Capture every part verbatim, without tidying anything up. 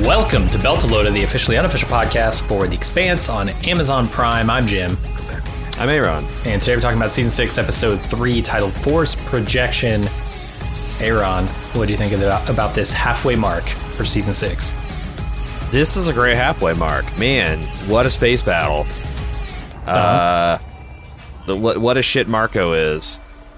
Welcome to Beltalowda, the officially unofficial podcast for The Expanse on Amazon Prime. I'm Jim. I'm Aaron. And today we're talking about Season six, Episode three, titled Force Projection. Aaron, what do you think about, about this halfway mark for Season six? This is a great halfway mark. Man, what a space battle. Uh, uh what, what a shit Marco is.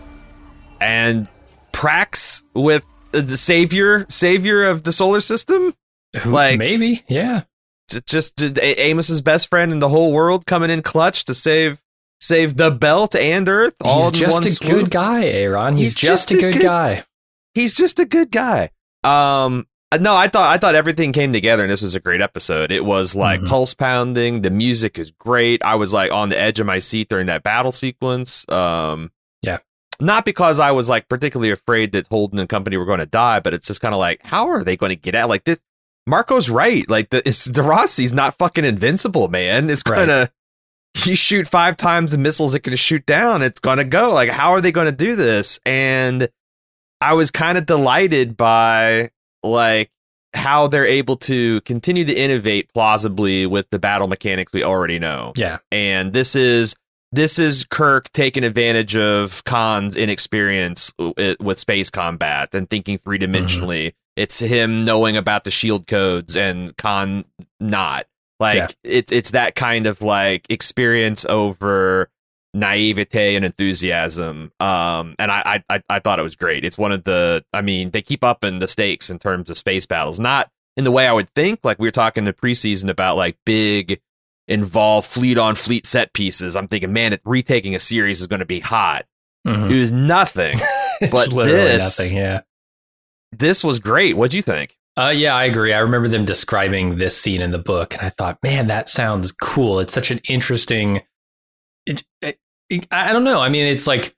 And Prax with the savior, savior of the solar system? Who, like maybe, yeah. Just, just Amos's best friend in the whole world coming in clutch to save save the belt and Earth. All He's in just one a swoop. good guy, Aaron. He's, He's just, just a good, good guy. He's just a good guy. Um, no, I thought I thought everything came together, and this was a great episode. It was like mm-hmm. pulse pounding. The music is great. I was like on the edge of my seat during that battle sequence. Um, yeah. Not because I was like particularly afraid that Holden and company were going to die, but it's just kind of like, how are they going to get out? Like this, Marco's right. Like the it's, Derossi's not fucking invincible, man. It's gonna right. You shoot five times the missiles it can shoot down. It's gonna go. Like, how are they going to do this? And I was kind of delighted by like how they're able to continue to innovate plausibly with the battle mechanics we already know. Yeah, and this is. This is Kirk taking advantage of Khan's inexperience with space combat and thinking three-dimensionally. Mm-hmm. It's him knowing about the shield codes and Khan not. Like, yeah. it's it's that kind of, like, experience over naivete and enthusiasm. Um, and I, I, I thought it was great. It's one of the... I mean, they keep upping the stakes in terms of space battles. Not in the way I would think. Like, we were talking in the preseason about, like, big... involve fleet on fleet set pieces. I'm thinking, man, it, retaking a series is going to be hot. Mm-hmm. It was nothing, but this, nothing, yeah, this was great. What'd you think? Uh, yeah, I agree. I remember them describing this scene in the book, and I thought, man, that sounds cool. It's such an interesting. It, it, it, I don't know. I mean, it's like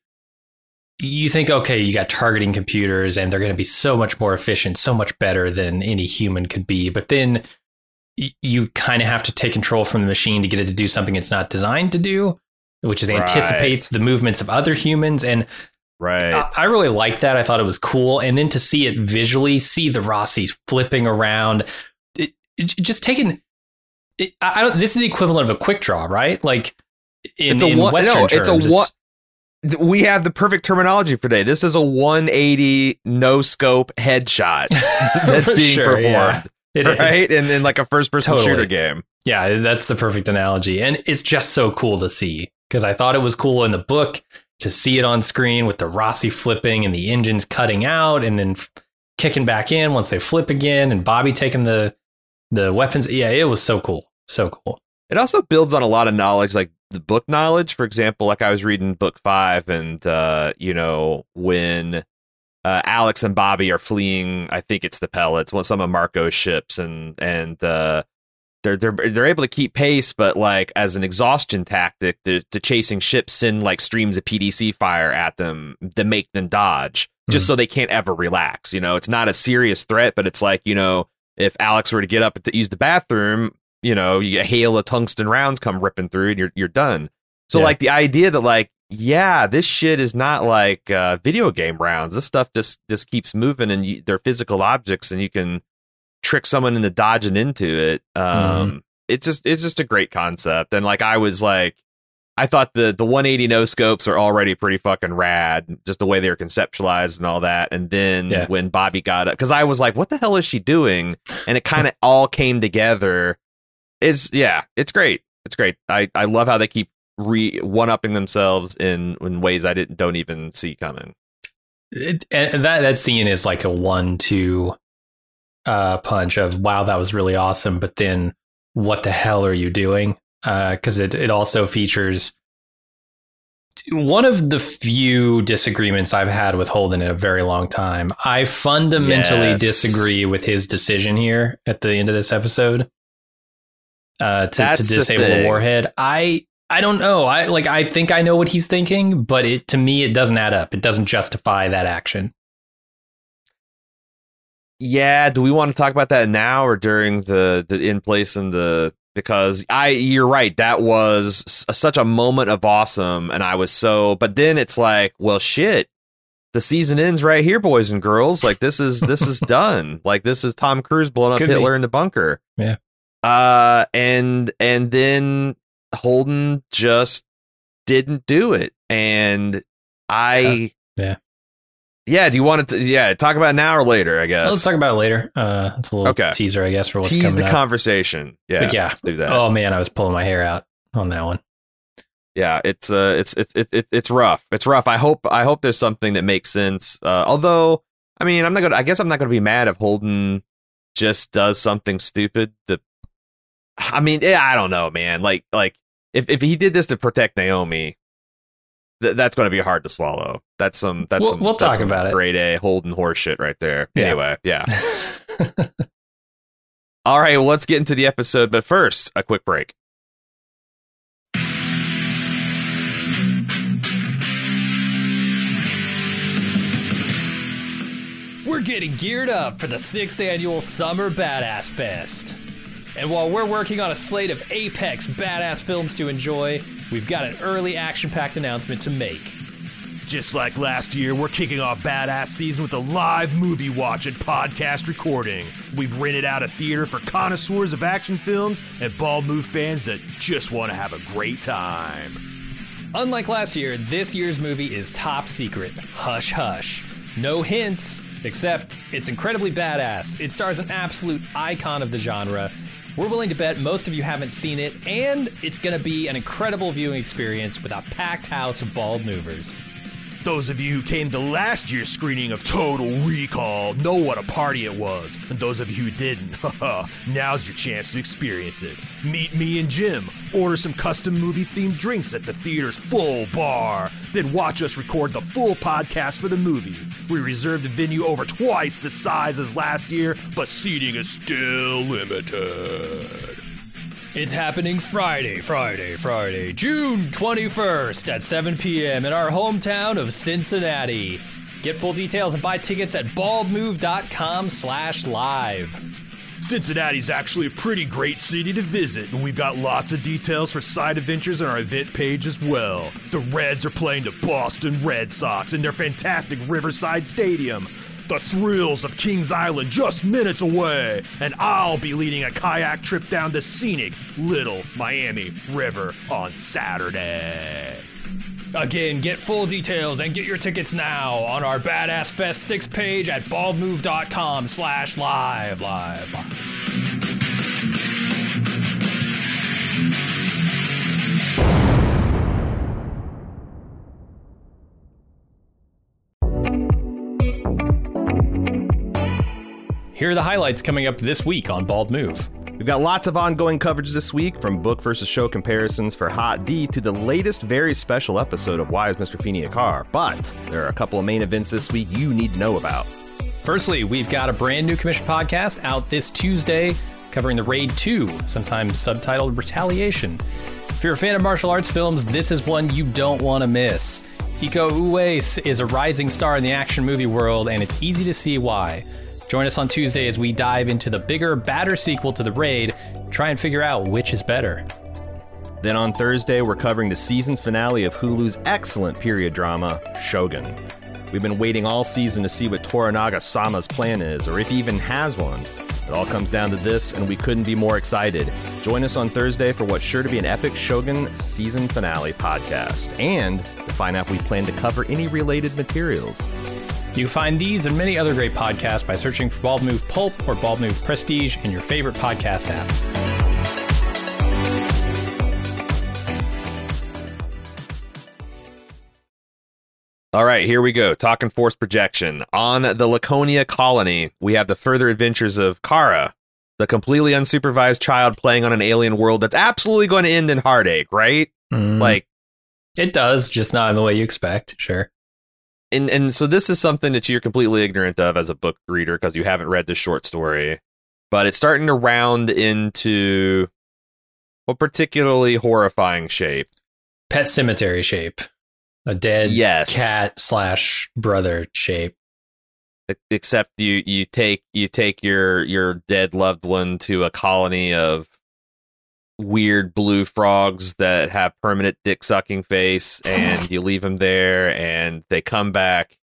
you think, okay, you got targeting computers, and they're going to be so much more efficient, so much better than any human could be, but then you kind of have to take control from the machine to get it to do something it's not designed to do, which is anticipate right. the movements of other humans. And right. I, I really liked that. I thought it was cool. And then to see it visually, see the Rossies flipping around, it, it, just taking it, I don't, this is the equivalent of a quick draw, right? Like in, it's a in one, Western no, terms. It's a one. We have the perfect terminology for today. This is a one eighty no scope headshot that's being sure, performed. Yeah. It right? is. And in like a first person totally. shooter game. Yeah, that's the perfect analogy. And it's just so cool to see because I thought it was cool in the book to see it on screen with the Rossi flipping and the engines cutting out and then f- kicking back in once they flip again and Bobby taking the the weapons. Yeah, it was so cool. So cool. It also builds on a lot of knowledge, like the book knowledge. For example, like I was reading book five and, uh, you know, when... Uh, Alex and Bobby are fleeing. I think it's the pellets. One some of Marco's ships, and and uh, they're they're they're able to keep pace, but like as an exhaustion tactic, to, to chasing ships send like streams of P D C fire at them to make them dodge, just mm-hmm. so they can't ever relax. You know, it's not a serious threat, but it's like, you know, if Alex were to get up to use the bathroom, you know, you get a hail of tungsten rounds come ripping through, and you're you're done. So yeah. like the idea that like. Yeah, this shit is not like uh, video game rounds. This stuff just, just keeps moving, and you, they're physical objects, and you can trick someone into dodging into it. Um, mm-hmm. It's just it's just a great concept, and like I was like, I thought the the one eighty no scopes are already pretty fucking rad, just the way they were conceptualized and all that. And then yeah. when Bobby got up, because I was like, what the hell is she doing? And it kind of all came together. Is yeah, it's great. It's great. I, I love how they keep. Re one-upping themselves in, in ways I didn't don't even see coming. It, and that that scene is like a one-two uh, punch of wow, that was really awesome. But then, what the hell are you doing? Because uh, it it also features one of the few disagreements I've had with Holden in a very long time. I fundamentally yes. disagree with his decision here at the end of this episode uh, to, to disable the, the warhead. I. I don't know. I like. I think I know what he's thinking, but it to me, it doesn't add up. It doesn't justify that action. Yeah. Do we want to talk about that now or during the the in place and the because I you're right. That was s- such a moment of awesome, and I was so. But then it's like, well, shit. the season ends right here, boys and girls. Like this is this is done. Like this is Tom Cruise blowing up Could Hitler be. in the bunker. Yeah. Uh, and and then Holden just didn't do it, and I yeah yeah, yeah do you want to yeah talk about it now or later? I guess let's talk about it later. Uh, it's a little Okay. teaser, I guess, for what's tease coming the up. conversation. Yeah, But yeah, let's do that. oh man, I was pulling my hair out on that one. Yeah, it's uh, it's it's it's it's rough. It's rough. I hope I hope there's something that makes sense. Uh, although, I mean, I'm not gonna. I guess I'm not gonna be mad if Holden just does something stupid. To, I mean, yeah, I don't know, man. Like, like if if he did this to protect Naomi, th- that's gonna be hard to swallow. That's some. That's We'll- some. we'll that's talk some about it. Grade A Holden horse shit right there. Yeah. Anyway, yeah. All right, well, let's get into the episode. But first, a quick break. We're getting geared up for the sixth annual Summer Badass Fest. And while we're working on a slate of apex badass films to enjoy, we've got an early action-packed announcement to make. Just like last year, we're kicking off Badass Season with a live movie watch and podcast recording. We've rented out a theater for connoisseurs of action films and Bald Move fans that just want to have a great time. Unlike last year, this year's movie is top secret. Hush hush. No hints, except it's incredibly badass. It stars an absolute icon of the genre. We're willing to bet most of you haven't seen it, and it's going to be an incredible viewing experience with a packed house of bald movers. Those of you who came to last year's screening of Total Recall know what a party it was. And those of you who didn't, haha, now's your chance to experience it. Meet me and Jim, order some custom movie-themed drinks at the theater's full bar, then watch us record the full podcast for the movie. We reserved a venue over twice the size as last year, but seating is still limited. It's happening Friday, Friday, Friday, June twenty-first at seven p.m. in our hometown of Cincinnati. Get full details and buy tickets at baldmove.com slash live. Cincinnati's actually a pretty great city to visit, and we've got lots of details for side adventures on our event page as well. The Reds are playing the Boston Red Sox in their fantastic Riverside Stadium. The thrills of Kings Island just minutes away, and I'll be leading a kayak trip down the scenic Little Miami River on Saturday. Again, get full details and get your tickets now on our Badass Fest six page at baldmove.com slash live, live, live. Here are the highlights coming up this week on Bald Move. We've got lots of ongoing coverage this week, from book versus show comparisons for Hot D to the latest very special episode of Why is Mister Feeney a Car? But there are a couple of main events this week you need to know about. Firstly, we've got a brand new commission podcast out this Tuesday covering the Raid two, sometimes subtitled Retaliation. If you're a fan of martial arts films, this is one you don't want to miss. Iko Uwais is a rising star in the action movie world, and it's easy to see why. Join us on Tuesday as we dive into the bigger, badder sequel to The Raid, try and figure out which is better. Then on Thursday, we're covering the season finale of Hulu's excellent period drama, Shogun. We've been waiting all season to see what Toranaga Sama's plan is, or if he even has one. It all comes down to this, and we couldn't be more excited. Join us on Thursday for what's sure to be an epic Shogun season finale podcast, and to find out if we plan to cover any related materials. You can find these and many other great podcasts by searching for Bald Move Pulp or Bald Move Prestige in your favorite podcast app. All right, here we go. Talking force projection. On the Laconia colony, we have the further adventures of Kara, the completely unsupervised child playing on an alien world that's absolutely going to end in heartache, right? Mm, Like, it does, just not in the way you expect. Sure. and and so this is something that you're completely ignorant of as a book reader because you haven't read the short story, but it's starting to round into a particularly horrifying shape. Pet Cemetery shape. A dead Yes. cat slash brother shape. E- Except you you take you take your your dead loved one to a colony of weird blue frogs that have permanent dick sucking face, and you leave them there, and they come back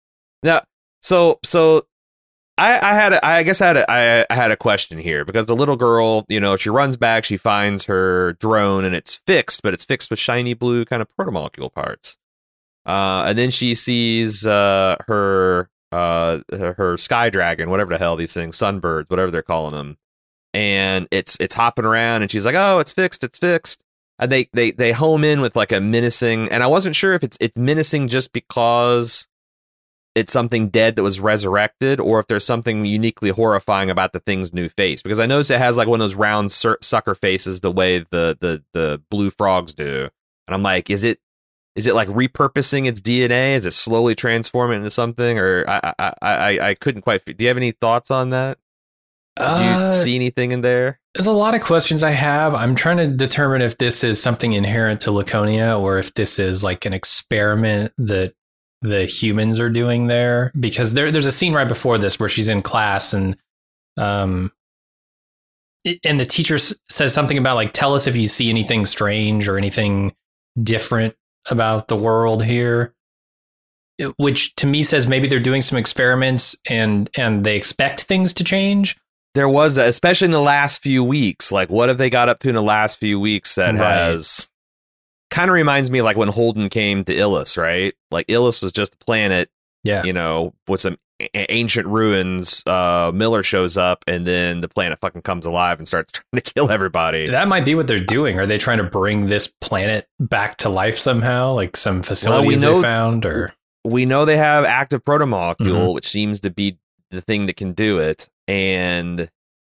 Now, so so I, I had a, I guess I had a, I, I had a question here because the little girl, you know, she runs back, she finds her drone and it's fixed, but it's fixed with shiny blue kind of protomolecule parts. Uh, and then she sees uh, her uh, her Sky Dragon, whatever the hell these things, Sunbirds, whatever they're calling them, and it's it's hopping around, and she's like, "Oh, it's fixed, it's fixed." And they they they home in with like a menacing, and I wasn't sure if it's it's menacing just because it's something dead that was resurrected, or if there's something uniquely horrifying about the thing's new face. Because I noticed it has like one of those round sur- sucker faces, the way the the the blue frogs do, and I'm like, is it? Is it like repurposing its D N A? Is it slowly transforming into something? Or I I I, I couldn't quite. Do you have any thoughts on that? Uh, Do you see anything in there? There's a lot of questions I have. I'm trying to determine if this is something inherent to Laconia or if this is like an experiment that the humans are doing there. Because there there's a scene right before this where she's in class and um it, and the teacher s- says something about like, tell us if you see anything strange or anything different about the world here, which to me says maybe they're doing some experiments and and they expect things to change. There was, especially in the last few weeks, like what have they got up to in the last few weeks that Right. has kind of reminds me of like when Holden came to Ilus, right? Like Ilus was just a planet, Yeah. you know, with some a- ancient ruins. Uh, Miller shows up and then the planet fucking comes alive and starts trying to kill everybody. That might be what they're doing. Are they trying to bring this planet back to life somehow? Like some facilities know- they found or We know they have active protomolecule, Mhm. which seems to be the thing that can do it. And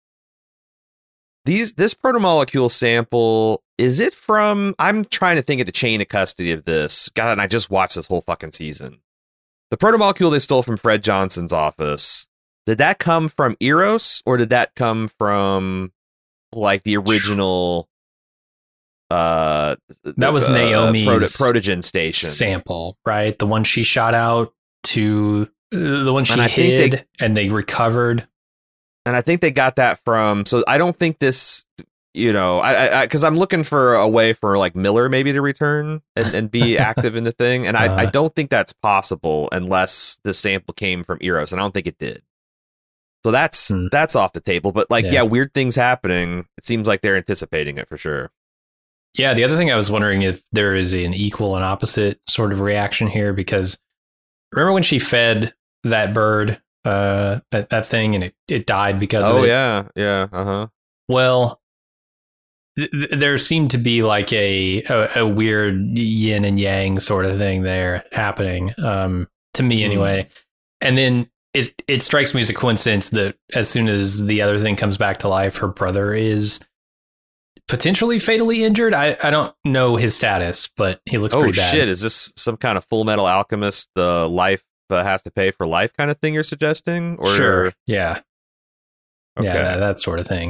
these this protomolecule sample, is it from, I'm trying to think of the chain of custody of this. God, and I just watched this whole fucking season. The protomolecule they stole from Fred Johnson's office, did that come from Eros or did that come from like the original uh That was uh, Naomi's proto- protogen station? sample, right? The one she shot out to uh, the one she And I think hid they- and they recovered. And I think they got that from, so I don't think this, you know, I, I, cause I'm looking for a way for like Miller maybe to return and, and be active in the thing. And I, Uh. I don't think that's possible unless the sample came from Eros. And I don't think it did. So that's, Hmm. that's off the table. But like, Yeah. yeah. weird things happening. It seems like they're anticipating it for sure. Yeah, the other thing I was wondering if there is an equal and opposite sort of reaction here, because remember when she fed that bird, uh, that, that thing, and it, it died because Oh of it? yeah. Yeah. Uh huh. Well, th- th- there seemed to be like a, a a weird yin and yang sort of thing there happening, um, to me anyway. And then it it strikes me as a coincidence that as soon as the other thing comes back to life, her brother is potentially fatally injured. I, I don't know his status, but he looks Oh pretty bad. shit. Is this some kind of Full Metal Alchemist, the uh, life uh, has to pay for life kind of thing you're suggesting? Or Sure. Yeah. Okay. Yeah, that, that sort of thing.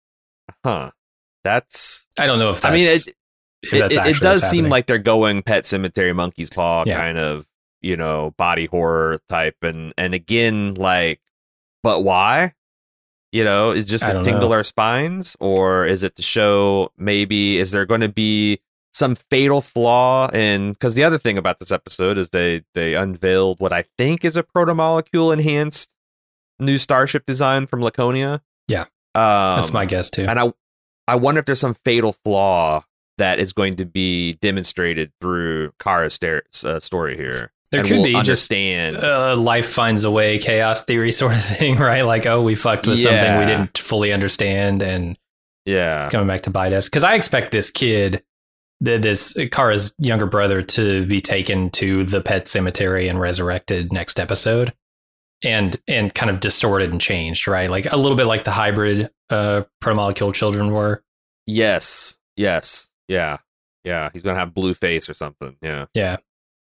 Huh. That's, I don't know if that's, I mean, it, if It, that's it, actually it does what's seem happening. like they're going Pet Cemetery, Monkey's Paw Yeah. kind of, you know, body horror type. And, and again, like, but why? You know, is just I to don't tingle know. our spines? Or is it to show maybe, is there going to be some fatal flaw in, because the other thing about this episode is they, they unveiled what I think is a protomolecule enhanced new starship design from Laconia. Yeah. Um, That's my guess too. and I, I wonder if there's some fatal flaw that is going to be demonstrated through Kara's sta- uh, story here. There and could we'll be just understand. uh, life finds a way, chaos theory sort of thing, right? Like, oh, we fucked with something Yeah. we didn't fully understand, and yeah, it's coming back to bite us. Because I expect this kid, th- this Kara's younger brother, to be taken to the pet cemetery and resurrected next episode, and and kind of distorted and changed, right? Like a little bit like the hybrid uh, protomolecule children were. yes, yes, yeah, yeah. He's gonna have blue face or something. Yeah. Yeah.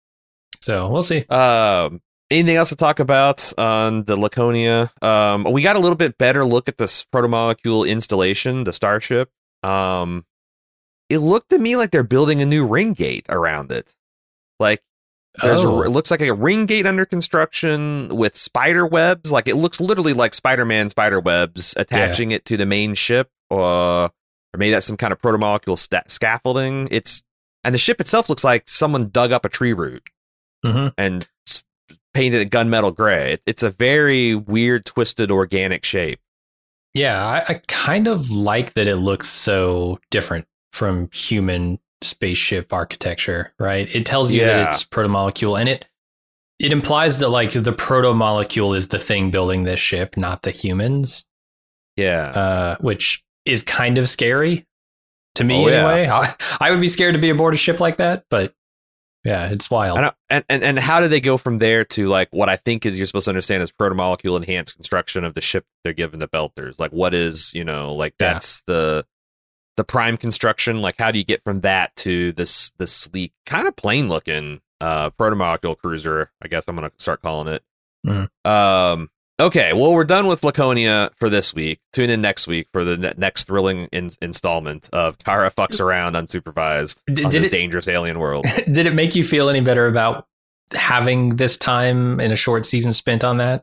So we'll see. Um, anything else to talk about on the Laconia? Um, we got a little bit better look at this protomolecule installation, the starship. Um, it looked to me like they're building a new ring gate around it. Like there's Oh. a, it looks like a ring gate under construction with spider webs. Like it looks literally like Spider-Man spider webs attaching it to the main ship, uh, or maybe that's some kind of protomolecule sta- scaffolding. It's and the ship itself looks like someone dug up a tree root Mhm. and s- painted a gunmetal gray. It, it's a very weird, twisted, organic shape. Yeah, I, I kind of like that it looks so different from human spaceship architecture, right? It tells you Yeah. that it's protomolecule, and it it implies that like the protomolecule is the thing building this ship, not the humans, Yeah. uh, which is kind of scary to me Oh, yeah. anyway. I, I would be scared to be aboard a ship like that, but yeah, it's wild. I don't, and, and and how do they go from there to like what I think is you're supposed to understand is protomolecule enhanced construction of the ship they're given the Belters? Like what is, you know, like Yeah. that's the the prime construction. Like how do you get from that to this this sleek, kind of plain looking uh protomolecule cruiser? I guess I'm gonna start calling it. Mhm. Um. Okay, well, we're done with Laconia for this week. Tune in next week for the ne- next thrilling in- installment of Kara fucks around unsupervised D- on did this it- dangerous alien world. Did it make you feel any better about having this time in a short season spent on that?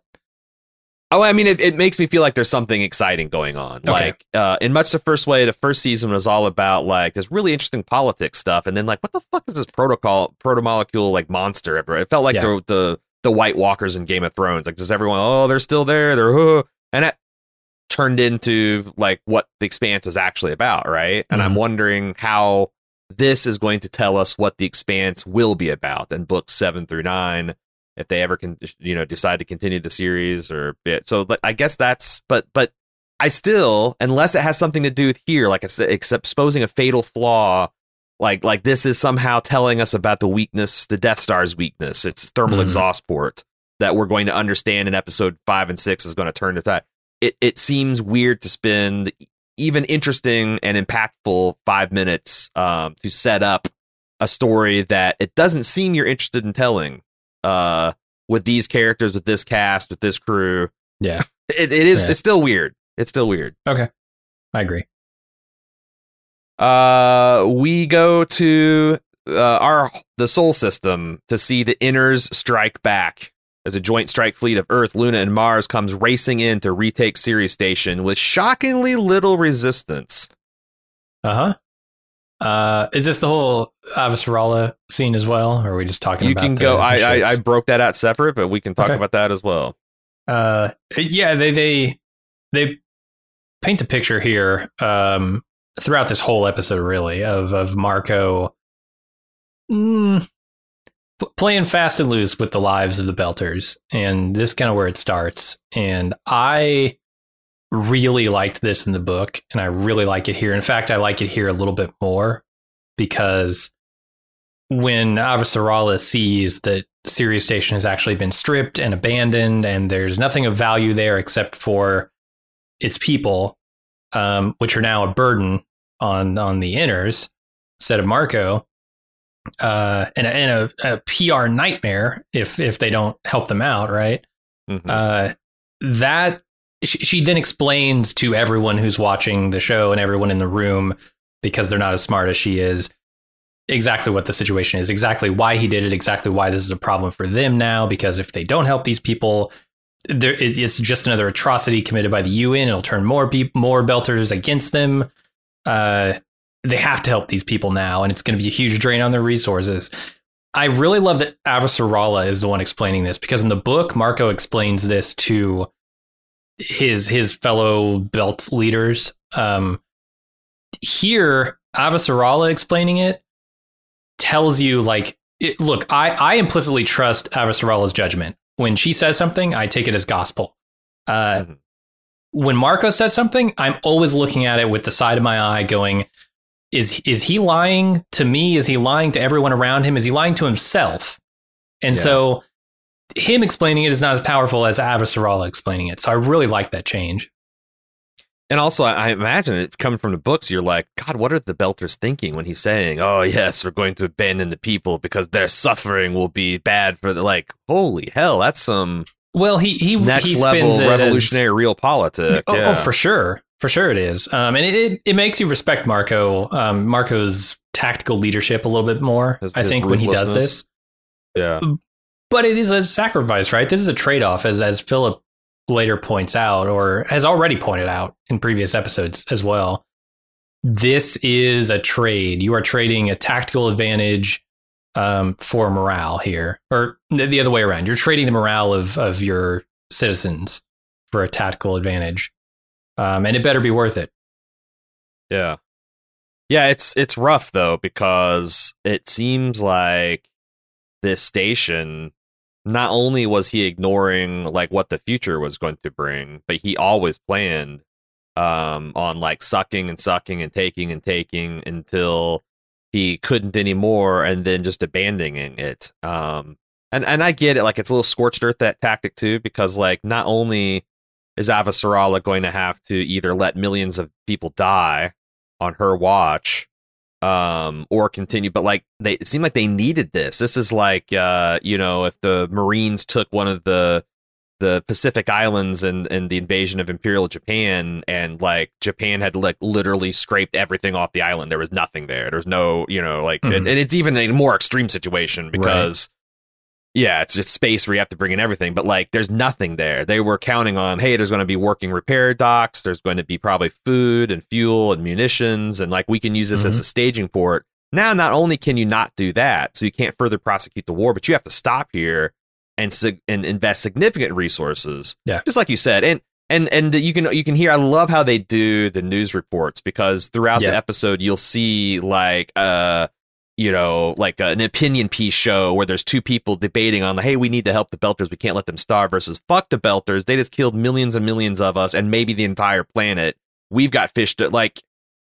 Oh, I mean, it, it makes me feel like there's something exciting going on. Okay. Like, uh, in much the first way, the first season was all about like this really interesting politics stuff, and then like, what the fuck is this protocol protomolecule like monster ever? It felt like Yeah. the the the White Walkers in Game of Thrones. Like, does everyone? Oh, they're still there. They're uh, and it turned into like what the Expanse was actually about, right? And I'm Mhm. wondering how this is going to tell us what the Expanse will be about in books seven through nine. If they ever can, you know, decide to continue the series or bit. So but I guess that's, but, but I still, unless it has something to do with here, like I said, except exposing a fatal flaw, like, like this is somehow telling us about the weakness, the Death Star's weakness. It's thermal Mhm. exhaust port that we're going to understand in episode five and six is going to turn to that. It, it seems weird to spend even interesting and impactful five minutes um, to set up a story that it doesn't seem you're interested in telling. Uh, with these characters, with this cast, with this crew, Yeah. it, it is. Yeah. It's still weird. It's still weird. Okay. I agree. Uh, we go to uh, our the Sol system to see the Inners strike back as a joint strike fleet of Earth, Luna, and Mars comes racing in to retake Ceres Station with shockingly little resistance. Uh-huh. Uh, is this the whole Avasarala scene as well? Or are we just talking You about can the- go. the I, I I ships? broke that out separate, but we can talk Okay. about that as well. Uh, yeah, they they they paint a picture here um, throughout this whole episode, really, of of Marco mm, p- playing fast and loose with the lives of the Belters, and this is kind of where it starts. And I really liked this in the book, and I really like it here. In fact, I like it here a little bit more because when Avasarala sees that Ceres Station has actually been stripped and abandoned, and there's nothing of value there except for its people, um, which are now a burden on on the Inners instead of Marco, uh, and, a, and a, a P R nightmare if if they don't help them out, right? Mhm. Uh, that she, she then explains to everyone who's watching the show and everyone in the room, because they're not as smart as she is, exactly what the situation is, exactly why he did it, exactly why this is a problem for them now, because if they don't help these people, there it, it's just another atrocity committed by the U N. It'll turn more people, more Belters against them. Uh, they have to help these people now, and it's going to be a huge drain on their resources. I really love that Avasarala is the one explaining this, because in the book, Marco explains this to his his fellow Belt leaders. Um, here, Avasarala explaining it tells you, like, it, look, I, I implicitly trust Avasarala's judgment. When she says something, I take it as gospel. Uh, Mhm. When Marco says something, I'm always looking at it with the side of my eye going, is is he lying to me? Is he lying to everyone around him? Is he lying to himself? And Yeah. so him explaining it is not as powerful as Avasarala explaining it. So I really like that change. And also, I I imagine it coming from the books, you're like, God, what are the Belters thinking when he's saying, oh, yes, we're going to abandon the people because their suffering will be bad for the, like, holy hell, that's some Well, he he next he level spins it revolutionary as, real politic. oh, yeah. oh, for sure, for sure it is, um, and it, it it makes you respect Marco, um, Marco's tactical leadership a little bit more. His- I his think when he does ruthlessness. this, yeah. but it is a sacrifice, right? This is a trade off, as as Philip later points out, or has already pointed out in previous episodes as well. This is a trade. You are trading a tactical advantage um, for morale here, or the other way around. You're trading the morale of of your citizens for a tactical advantage, um, and it better be worth it. Yeah, yeah. It's it's rough though, because it seems like this station, not only was he ignoring like what the future was going to bring, but he always planned um, on like sucking and sucking and taking and taking until he couldn't anymore, and then just abandoning it. Um, and and I get it, like it's a little scorched earth, that tactic too, because like not only is Avasarala going to have to either let millions of people die on her watch, um, or continue, but like they it seemed like they needed this. This is like uh, you know, if the Marines took one of the the Pacific Islands and and the invasion of Imperial Japan, and like Japan had like literally scraped everything off the island. There was nothing there. There was no, you know, like, mm-hmm. and, and it's even a more extreme situation because right. yeah, it's just space where you have to bring in everything, but like there's nothing there. They were counting on, hey, there's going to be working repair docks. There's going to be probably food and fuel and munitions, and like we can use this mm-hmm. as a staging port. Now, not only can you not do that, so you can't further prosecute the war, but you have to stop here and sig- and invest significant resources. Yeah, just like you said, and and and you can you can hear. I love how they do the news reports, because throughout yeah. the episode you'll see like uh you know like an opinion piece show where there's two people debating on, hey, we need to help the Belters, we can't let them starve, versus fuck the Belters, they just killed millions and millions of us and maybe the entire planet. We've got fish to, like,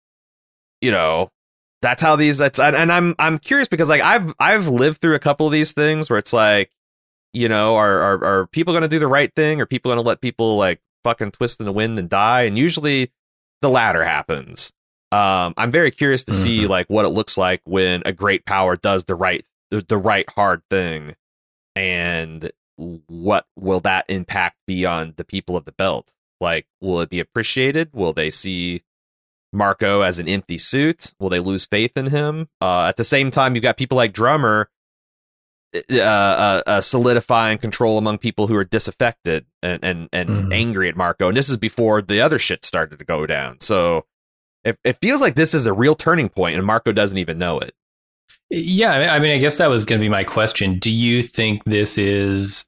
you know. That's how these. That's and, and I'm I'm curious because like I've I've lived through a couple of these things where it's like, you know, are are, are people going to do the right thing? Are people going to let people like fucking twist in the wind and die? And usually the latter happens. Um, I'm very curious to mm-hmm. see like what it looks like when a great power does the right the, the right hard thing, and what will that impact be on the people of the belt? Like, will it be appreciated? Will they see Marco as an empty suit? Will they lose faith in him? Uh, at the same time, you've got people like Drummer uh, uh, uh, solidifying control among people who are disaffected and and, and mm-hmm. angry at Marco. And this is before the other shit started to go down. So it, it feels like this is a real turning point, and Marco doesn't even know it. Yeah, I mean, I guess that was going to be my question. Do you think this is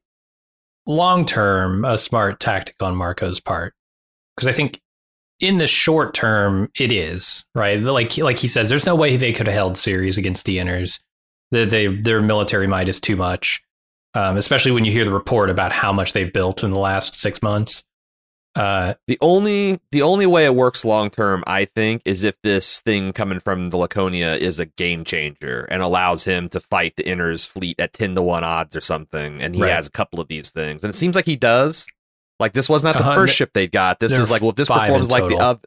long-term a smart tactic on Marco's part? Because I think in the short term, it is, right? Like like he says, there's no way they could have held Ceres against the Inners. They, they, their military might is too much, um, especially when you hear the report about how much they've built in the last six months. Uh, the only the only way it works long term, I think, is if this thing coming from the Laconia is a game changer and allows him to fight the Inners fleet at ten to one odds or something, and he right. has a couple of these things, and it seems like he does. Like, this was not the uh-huh. first ship they got. This is like, well, if this performs like the other.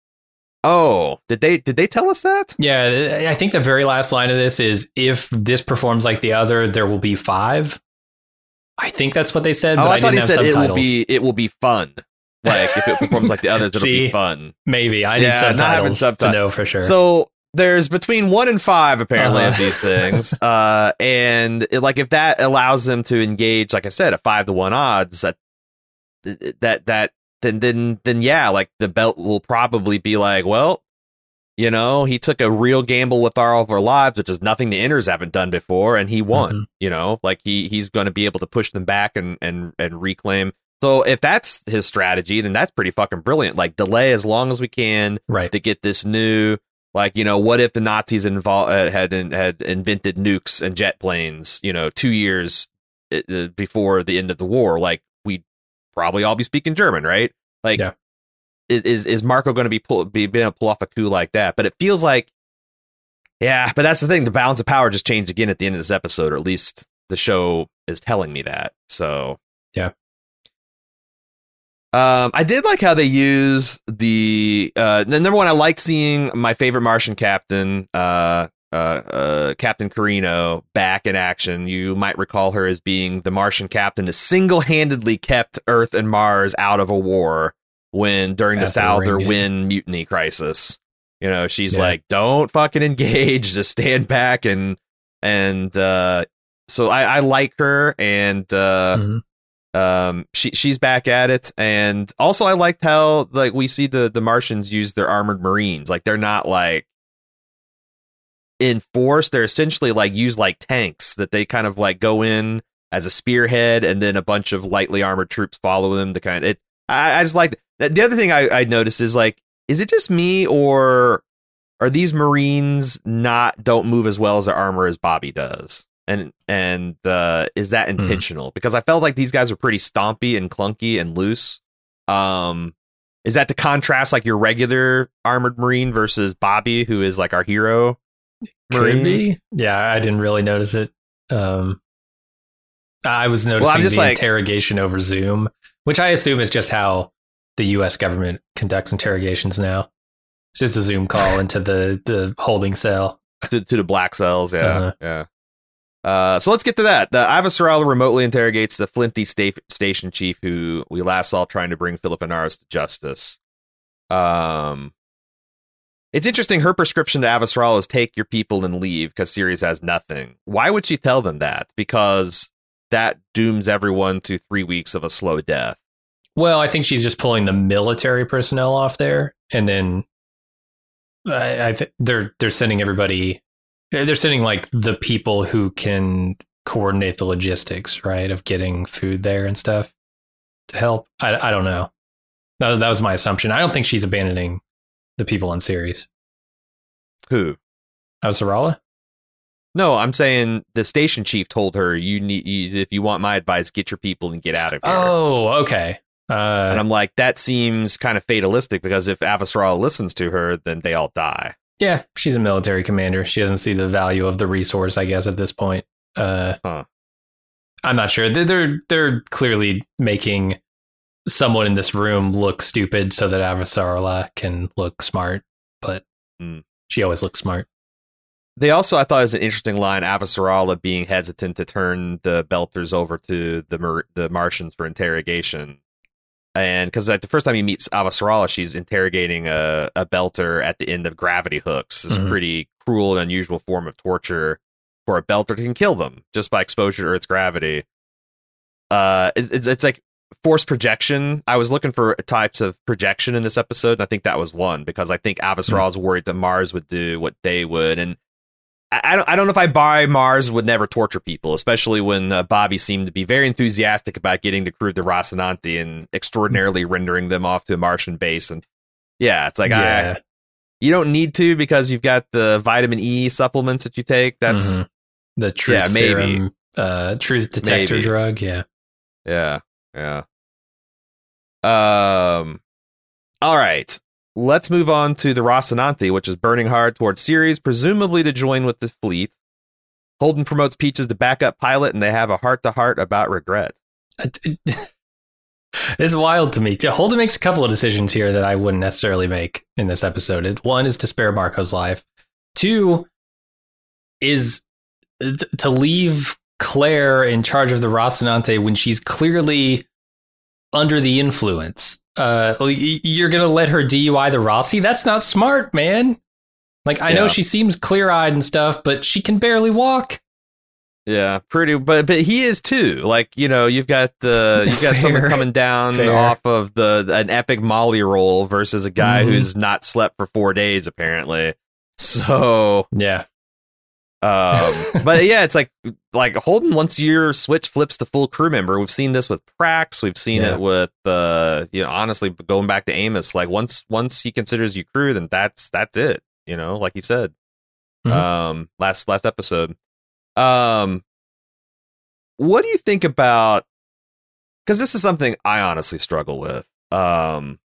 Oh, did they did they tell us that? Yeah, I think the very last line of this is, if this performs like the other, there will be five. I think that's what they said. Oh, but I, I thought didn't he have said subtitles. it will be it will be fun. Like, if it performs like the others, it'll See, be fun. Maybe I need yeah, subtitles, not having subtitles to know for sure. So there's between one and five apparently uh-huh. of these things, uh, and it, like if that allows them to engage, like I said, a five to one odds, that that that then then then yeah, like the belt will probably be like, well, you know, he took a real gamble with all of our lives, which is nothing the Inners haven't done before, and he won. Mm-hmm. You know, like he he's going to be able to push them back and and and reclaim. So if that's his strategy, then that's pretty fucking brilliant. Like, delay as long as we can, right, to get this new. Like, you know, what if the Nazis involved uh, had had invented nukes and jet planes, you know, two years uh, before the end of the war? Like, we'd probably all be speaking German, right? Like, yeah. is is Marco going to be pull, be being able to pull off a coup like that? But it feels like, yeah. But that's the thing. The balance of power just changed again at the end of this episode, or at least the show is telling me that. So yeah. Um, I did like how they use the uh, number one. I liked seeing my favorite Martian captain, uh, uh, uh, Captain Carino, back in action. You might recall her as being the Martian captain that single-handedly kept Earth and Mars out of a war when during the Souther Wind mutiny crisis. You know, she's yeah. like, "Don't fucking engage, just stand back." And and uh, so I, I like her, and uh, mm-hmm. Um, she she's back at it, and also I liked how like we see the the Martians use their armored Marines. Like, they're not like in Force, they're essentially like use like tanks that they kind of like go in as a spearhead, and then a bunch of lightly armored troops follow them. The kind of it. I, I just like that. The other thing I, I noticed is like, is it just me, or are these Marines not don't move as well as their armor as Bobby does? And and uh, is that intentional? Mm. Because I felt like these guys were pretty stompy and clunky and loose. Um, is that to contrast like your regular armored Marine versus Bobby, who is like our hero Marine? Could be. Yeah, I didn't really notice it. Um, I was noticing well, I'm just the like, interrogation over Zoom, which I assume is just how the U S government conducts interrogations now. It's just a Zoom call into the, the holding cell. To, to the black cells, yeah, Uh-huh. yeah. Uh, so let's get to that. The Avasarala remotely interrogates the Flinty sta- station chief, who we last saw trying to bring Philip Inaros to justice. Um, it's interesting. Her prescription to Avasarala is take your people and leave because Sirius has nothing. Why would she tell them that? Because that dooms everyone to three weeks of a slow death. Well, I think she's just pulling the military personnel off there, and then I, I th- they're they're sending everybody. They're sending like the people who can coordinate the logistics, right, of getting food there and stuff to help. I, I don't know. That, that was my assumption. I don't think she's abandoning the people on Ceres. Who? Avasarala? No, I'm saying the station chief told her, "You need you, if you want my advice, get your people and get out of here." Oh, okay. Uh, and I'm like, that seems kind of fatalistic because if Avasarala listens to her, then they all die. Yeah, she's a military commander. She doesn't see the value of the resource, I guess, at this point. Uh, huh. I'm not sure. They're, they're they're clearly making someone in this room look stupid so that Avasarala can look smart, but mm. she always looks smart. They also, I thought, it was an interesting line, Avasarala being hesitant to turn the Belters over to the Mar- the Martians for interrogation. And because like, the first time he meets Avasarala, she's interrogating a, a Belter at the end of gravity hooks. It's mm-hmm. a pretty cruel and unusual form of torture for a Belter that can kill them just by exposure to Earth's gravity. Uh, it's, it's, it's like forced projection. I was looking for types of projection in this episode, and I think that was one, because I think Avasarala is mm-hmm. worried that Mars would do what they would. And I don't, I don't know if I buy Mars would never torture people, especially when uh, Bobby seemed to be very enthusiastic about getting the crew of the Rocinante and extraordinarily rendering them off to a Martian base. And yeah, it's like, yeah. I, you don't need to because you've got the vitamin E supplements that you take. That's mm-hmm. the truth yeah, maybe. serum, uh, truth detector maybe. drug. Yeah. Yeah. Yeah. Um, all right. Let's move on to the Rocinante, which is burning hard towards Ceres, presumably to join with the fleet. Holden promotes Peaches to backup pilot, and they have a heart-to-heart about regret. It's wild to me. Holden makes a couple of decisions here that I wouldn't necessarily make in this episode. One is to spare Marco's life. Two is to leave Claire in charge of the Rocinante when she's clearly under the influence. Uh, you're going to let her D U I the Rossi? That's not smart, man. Like, I yeah. know she seems clear-eyed and stuff, but she can barely walk. Yeah, pretty, but but he is too. Like, you know, you've got uh, you've got Fair. someone coming down Fair. off of the an epic Molly roll versus a guy mm-hmm. who's not slept for four days apparently. So yeah. Um, but yeah, it's like like Holden, once your switch flips to full crew member, we've seen this with Prax, we've seen yeah. it with uh, you know, honestly, going back to Amos, like once once he considers you crew, then that's that's it. You know, like he said, mm-hmm. um, last last episode. Um, what do you think about? Because this is something I honestly struggle with. Um.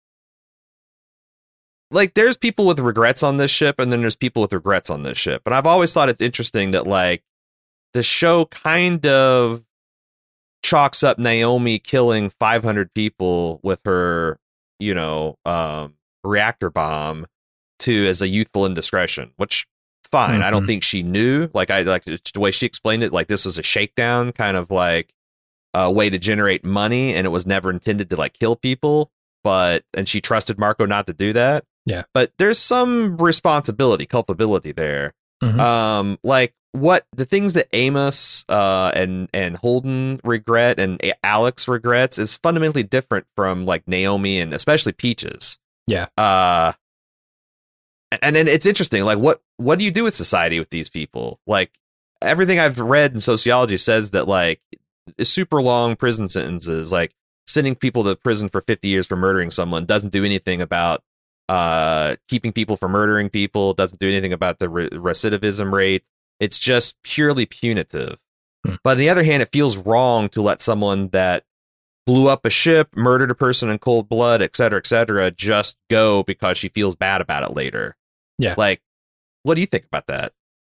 Like, there's people with regrets on this ship, and then there's people with regrets on this ship. And I've always thought it's interesting that, like, the show kind of chalks up Naomi killing five hundred people with her, you know, um, reactor bomb to as a youthful indiscretion, which, fine. Mm-hmm. I don't think she knew. Like, I like the way she explained it, like, this was a shakedown, kind of like a way to generate money, and it was never intended to, like, kill people. But, and she trusted Marco not to do that. Yeah. But there's some responsibility, culpability there. Mm-hmm. Um, like what the things that Amos uh, and and Holden regret and Alex regrets is fundamentally different from like Naomi and especially Peaches. Yeah. Uh, and then it's interesting, like what what do you do with society with these people? Like, everything I've read in sociology says that, like, super long prison sentences, like sending people to prison for fifty years for murdering someone, doesn't do anything about uh, keeping people from murdering people, doesn't do anything about the re- recidivism rate. It's just purely punitive. Hmm. But on the other hand, it feels wrong to let someone that blew up a ship, murdered a person in cold blood, et cetera, et cetera, just go because she feels bad about it later. Yeah. Like, what do you think about that?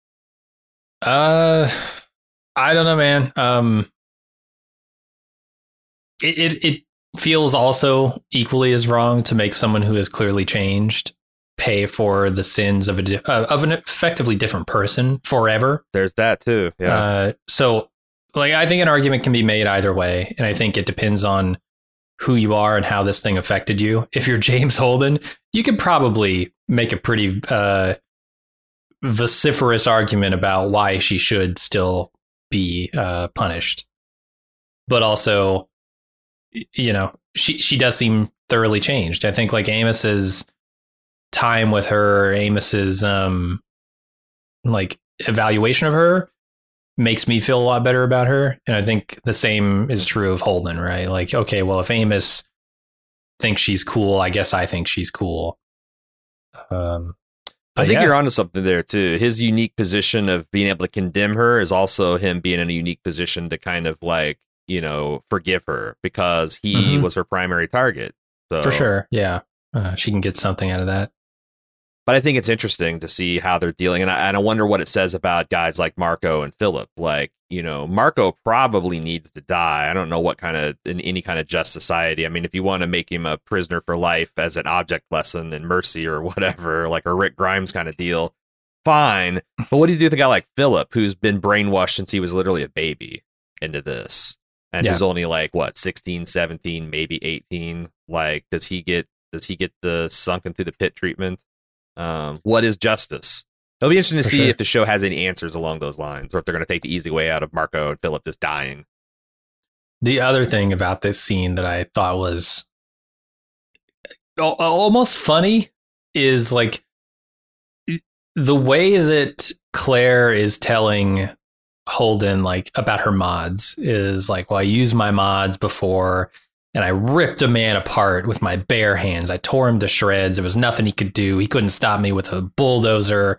Uh, I don't know, man. Um, it, it, it feels also equally as wrong to make someone who has clearly changed pay for the sins of a di- uh, of an effectively different person forever. There's that too. Yeah. Uh, so, like, I think an argument can be made either way, and I think it depends on who you are and how this thing affected you. If you're James Holden, you could probably make a pretty uh, vociferous argument about why she should still be uh, punished. But also, you know, she she does seem thoroughly changed. I think, like, Amos's time with her, Amos's um, like evaluation of her makes me feel a lot better about her. And I think the same is true of Holden, right? Like, okay, well, if Amos thinks she's cool, I guess I think she's cool. Um, I think yeah. you're onto something there too. His unique position of being able to condemn her is also him being in a unique position to kind of, like, you know, forgive her because he Mm-hmm. was her primary target. So, For sure. Yeah. Uh, she can get something out of that. But I think it's interesting to see how they're dealing. And I, and I wonder what it says about guys like Marco and Philip. Like, you know, Marco probably needs to die. I don't know what kind of, in any kind of just society. I mean, if you want to make him a prisoner for life as an object lesson in Mercy or whatever, like a Rick Grimes kind of deal, fine. But what do you do with a guy like Philip, who's been brainwashed since he was literally a baby into this? And Yeah. who's only like, what, sixteen, seventeen, maybe eighteen? Like, does he get, does he get the sunken through the pit treatment? Um, what is justice? It'll be interesting to For see sure. if the show has any answers along those lines, or if they're going to take the easy way out of Marco and Philip just dying. The other thing about this scene that I thought was al- almost funny is, like, the way that Claire is telling Holden, like, about her mods is like, well, I used my mods before and I ripped a man apart with my bare hands. I tore him to shreds. There was nothing he could do. He couldn't stop me with a bulldozer.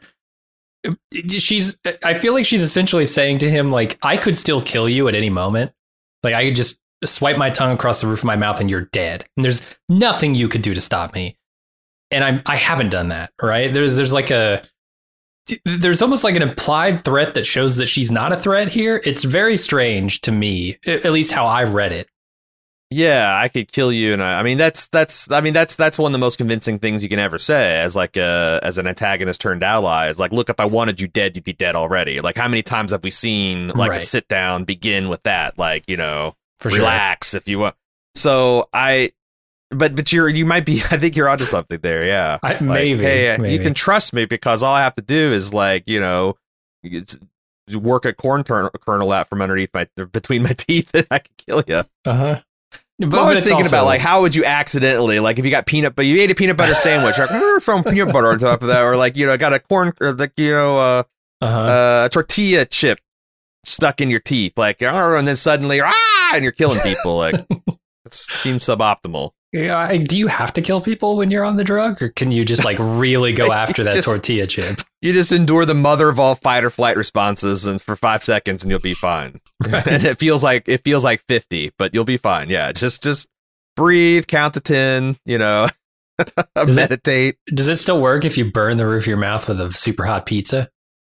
She's, I feel like she's essentially saying to him, like, I could still kill you at any moment. Like, I could just swipe my tongue across the roof of my mouth and you're dead. And there's nothing you could do to stop me. And I'm, I haven't done that, right? There's, there's like a, there's almost like an implied threat that shows that she's not a threat here. It's very strange to me, at least how I read it. Yeah, I could kill you, and I, I mean that's that's I mean that's that's one of the most convincing things you can ever say as like a as an antagonist turned ally. Is like, look, if I wanted you dead, you'd be dead already. Like, how many times have we seen like Right. a sit down begin with that? Like, you know, For sure. relax if you want. So I, but but you're you might be. I think you're onto something there. Yeah, I, Like, maybe, hey, maybe. you can trust me because all I have to do is, like, you know, it's, work a corn turn, kernel out from underneath my between my teeth, and I can kill you. Uh huh. I'm always thinking about, like, how would you accidentally, like, if you got peanut, but you ate a peanut butter sandwich, like, "Mm, throwing peanut butter on top of that, or like, you know, got a corn, or like, you know, uh, uh-huh. uh, a tortilla chip stuck in your teeth, like, "Oh," and then suddenly, ah, and you're killing people. Like, it seems suboptimal. Yeah, I- do you have to kill people when you're on the drug, or can you just, like, really go after that Just- tortilla chip? You just endure the mother of all fight or flight responses, and for five seconds, and you'll be fine. Right. And it feels like it feels like fifty, but you'll be fine. Yeah, just just breathe, count to ten. You know, Is it- meditate. Does it still work if you burn the roof of your mouth with a super hot pizza?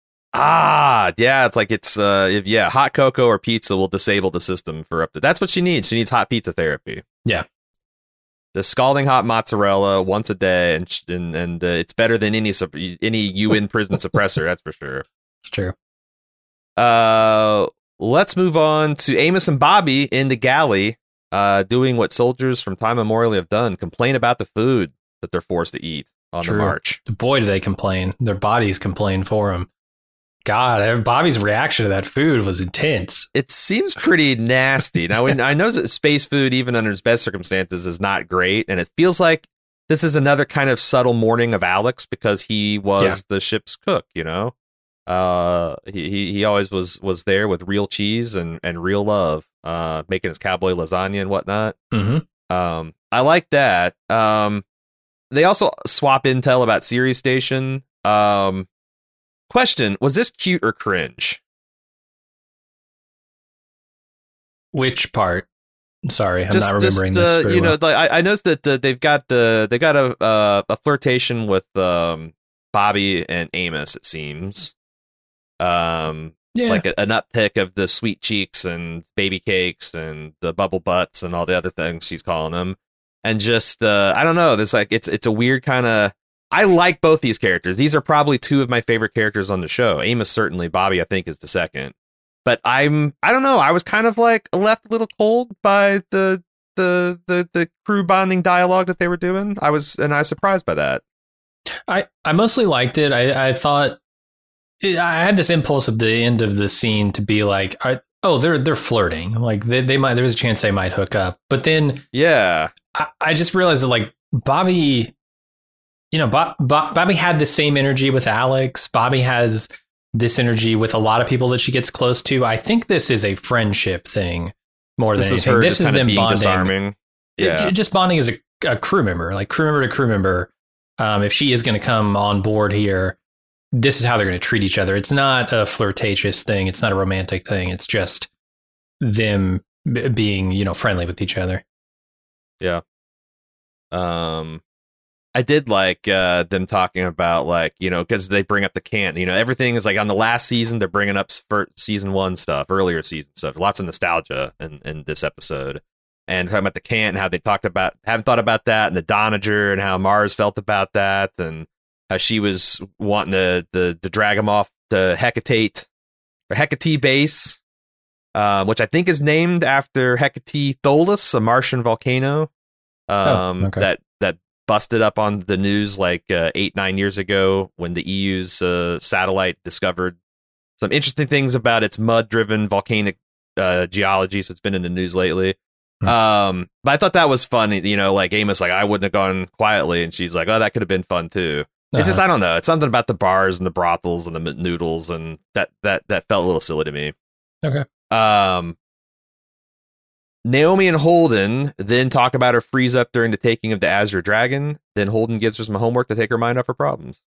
Ah, yeah, it's like it's uh, if yeah, hot cocoa or pizza will disable the system for up to. That's what she needs. She needs hot pizza therapy. Yeah. The scalding hot mozzarella once a day, and sh- and and uh, it's better than any sup- any U N prison suppressor. That's for sure. It's true. Uh, let's move on to Amos and Bobby in the galley, uh, doing what soldiers from time immemorial have done: complain about the food that they're forced to eat on True. the march. Boy, do they complain. Their bodies complain for them. God, Bobby's reaction to that food was intense. It seems pretty nasty. Now, when, I know that space food, even under its best circumstances, is not great, and it feels like this is another kind of subtle mourning of Alex because he was Yeah. the ship's cook, you know. Uh, he, he he always was was there with real cheese and, and real love, uh, making his cowboy lasagna and whatnot. Mm-hmm. Um, I like that. Um, they also swap intel about Sirius Station. Um, question: was this cute or cringe? Which part? Sorry, I'm just, not remembering just, uh, this. Very you know, well. like, I, I noticed that uh, they've got the they got a uh, a flirtation with um, Bobby and Amos. It seems, um, yeah. like a, an uptick of the sweet cheeks and baby cakes and the bubble butts and all the other things she's calling them, and just uh, I don't know. This like it's it's a weird kind of. I like both these characters. These are probably two of my favorite characters on the show. Amos certainly. Bobby, I think, is the second. But I'm, I don't know. I was kind of like left a little cold by the, the, the, the crew bonding dialogue that they were doing. I was, and I was surprised by that. I, I mostly liked it. I, I thought I had this impulse at the end of the scene to be like, I, oh, they're they're flirting. Like they, they might. There's a chance they might hook up. But then, yeah, I, I just realized that like Bobby, you know, Bob, Bob, Bobby had the same energy with Alex. Bobby has this energy with a lot of people that she gets close to. I think this is a friendship thing more this than is anything. her This just is kind of them being bonding. disarming. Yeah, It- just bonding as a, a crew member, like crew member to crew member. Um, if she is going to come on board here, this is how they're going to treat each other. It's not a flirtatious thing. It's not a romantic thing. It's just them b- being, you know, friendly with each other. yeah. Um, I did like uh, them talking about like, you know, because they bring up the can, you know, everything is like on the last season, they're bringing up for season one stuff, earlier season stuff, lots of nostalgia in, in this episode. And talking about the can and how they talked about, haven't thought about that, and the Donager and how Mars felt about that, and how she was wanting to, to, to drag him off the Hecate or Hecate base, uh, which I think is named after Hecate Tholus, a Martian volcano um, Oh, okay. that that busted up on the news like uh, eight, nine years ago when the E U's uh, satellite discovered some interesting things about its mud-driven volcanic uh, geology. So it's been in the news lately. Hmm. Um, but I thought that was funny. You know, like Amos, like I wouldn't have gone quietly, and she's like, "Oh, that could have been fun too." It's just Uh-huh. I don't know. It's something about the bars and the brothels and the noodles, and that that that felt a little silly to me. Okay. Um, Naomi and Holden then talk about her freeze up during the taking of the Azure Dragon. Then Holden gives her some homework to take her mind off her problems.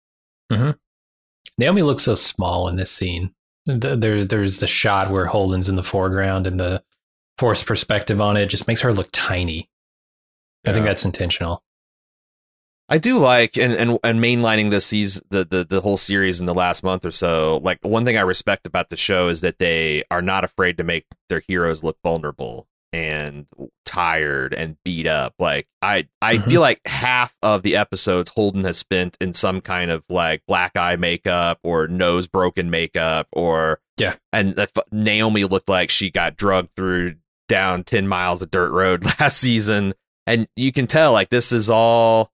Naomi looks so small in this scene. Th- There, there's the shot where Holden's in the foreground and the forced perspective on it just makes her look tiny. I think Yeah. that's intentional. I do like and and and mainlining this season, the, the the whole series in the last month or so. Like one thing I respect about the show is that they are not afraid to make their heroes look vulnerable and tired and beat up. Like I I Mhm. feel like half of the episodes Holden has spent in some kind of like black eye makeup or nose broken makeup or Yeah. And that f- Naomi looked like she got drugged through down ten miles of dirt road last season, and you can tell like this is all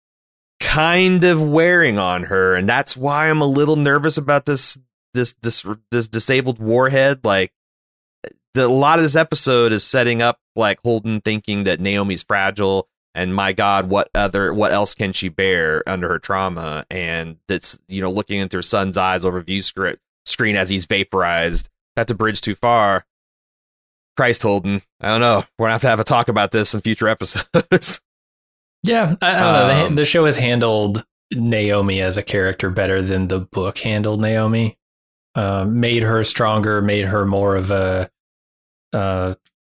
kind of wearing on her, and that's why I'm a little nervous about this this this this disabled warhead. Like the, a lot of this episode is setting up like Holden thinking that Naomi's fragile, and my God, what other what else can she bear under her trauma? And that's, you know, looking into her son's eyes over view screen screen as he's vaporized. That's a bridge too far. Christ, Holden, I don't know. We're gonna have to have a talk about this in future episodes. Yeah, I, I don't know. Um, The, the show has handled Naomi as a character better than the book handled Naomi. Uh, made her stronger, made her more of a, uh,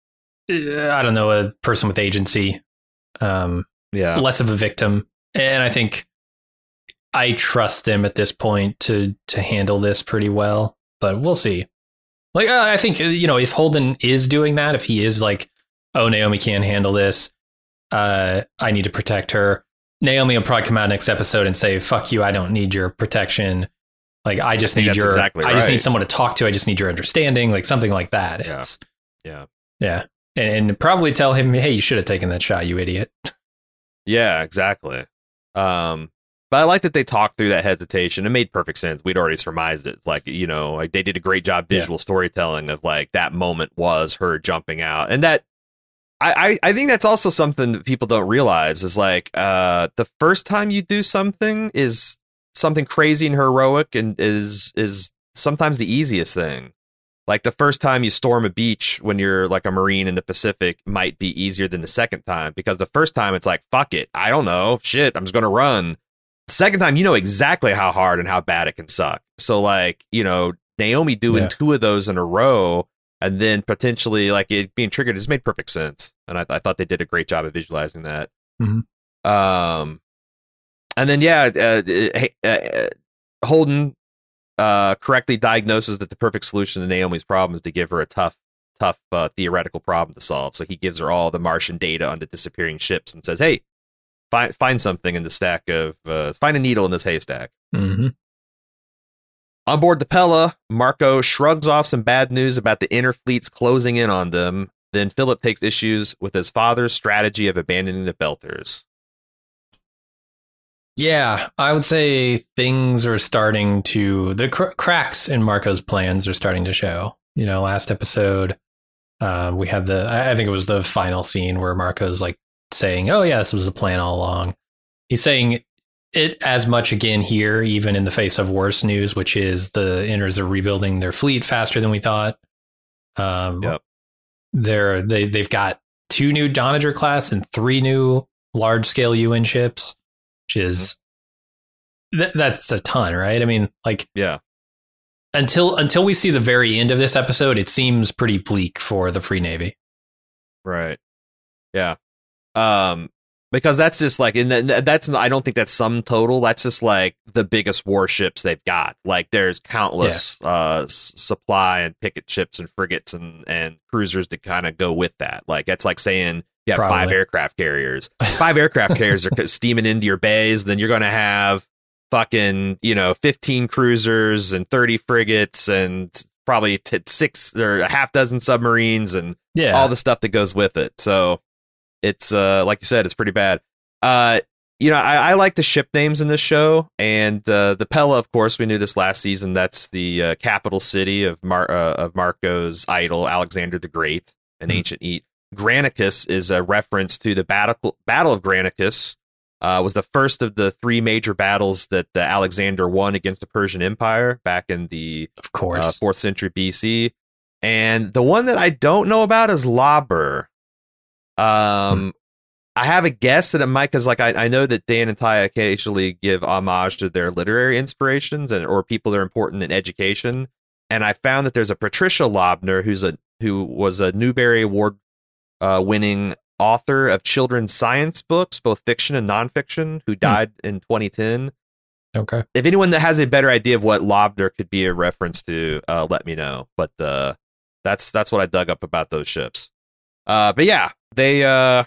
I don't know, a person with agency, um, Yeah. less of a victim. And I think I trust them at this point to to handle this pretty well. But we'll see. Like, uh, I think, you know, if Holden is doing that, if he is like, oh, Naomi can't handle this, uh, I need to protect her. Naomi will probably come out next episode and say, fuck you, I don't need your protection. Like, I just I think need that's your, exactly I just right. need someone to talk to. I just need your understanding, like something like that. Yeah. It's, Yeah. yeah. And, and probably tell him, hey, you should have taken that shot, you idiot. Yeah, exactly. Um, but I like that they talked through that hesitation. It made perfect sense. We'd already surmised it. Like, you know, like they did a great job visual storytelling of like that moment was her jumping out. And that I, I think that's also something that people don't realize is like uh, the first time you do something is something crazy and heroic and is is sometimes the easiest thing. Like the first time you storm a beach when you're like a Marine in the Pacific might be easier than the second time, because the first time it's like, fuck it, I don't know, shit, I'm just going to run. The second time, you know exactly how hard and how bad it can suck. So like, you know, Naomi doing Yeah. two of those in a row and then potentially like it being triggered just made perfect sense. And I, I thought they did a great job of visualizing that. Mhm. Um, and then, yeah, uh, uh, Holden uh, correctly diagnoses that the perfect solution to Naomi's problem is to give her a tough, tough uh, theoretical problem to solve. So he gives her all the Martian data on the disappearing ships and says, hey, find find something in the stack of, uh, find a needle in this haystack. Mm-hmm. On board the Pella, Marco shrugs off some bad news about the inner fleets closing in on them. Then Philip takes issues with his father's strategy of abandoning the Belters. Yeah, I would say things are starting to, the cr- cracks in Marco's plans are starting to show. You know, last episode, uh, we had the, I I think it was the final scene where Marco's like saying, oh, yeah, this was the plan all along. He's saying it as much again here, even in the face of worse news, which is the Inners are rebuilding their fleet faster than we thought. Um, Yep. They're, they, they've got two new Donager class and three new large scale U N ships, which is th- that's a ton, right? I mean, like, Yeah. until until we see the very end of this episode, it seems pretty bleak for the Free Navy. Right. Yeah. Um, because that's just like, and th- that's, I don't think that's sum total. That's just like the biggest warships they've got. Like there's countless uh, s- supply and picket ships and frigates and, and cruisers to kind of go with that. Like that's like saying you have Probably. five aircraft carriers. Five aircraft carriers are steaming into your bays. Then you're going to have fucking, you know, fifteen cruisers and thirty frigates and probably t- six or a half dozen submarines and Yeah, all the stuff that goes with it. So it's uh like you said, it's pretty bad. Uh you know, I, I like the ship names in this show, and uh the Pella, of course, we knew this last season. That's the uh, capital city of Mar- uh, of Marco's idol, Alexander the Great, an Mhm. ancient eat. Granicus is a reference to the battle Battle of Granicus. Uh, was the first of the three major battles that uh, Alexander won against the Persian Empire back in the of course. uh, fourth century B C. And the one that I don't know about is Labur. Um, I have a guess that it might, because like I, I know that Dan and Ty occasionally give homage to their literary inspirations and or people that are important in education. And I found that there's a Patricia Lobner who's a who was a Newbery Award uh, winning author of children's science books, both fiction and nonfiction, who died in twenty ten. Okay. If anyone that has a better idea of what Lobner could be a reference to, uh, let me know. But uh, that's that's what I dug up about those ships. Uh, but yeah, they. Uh,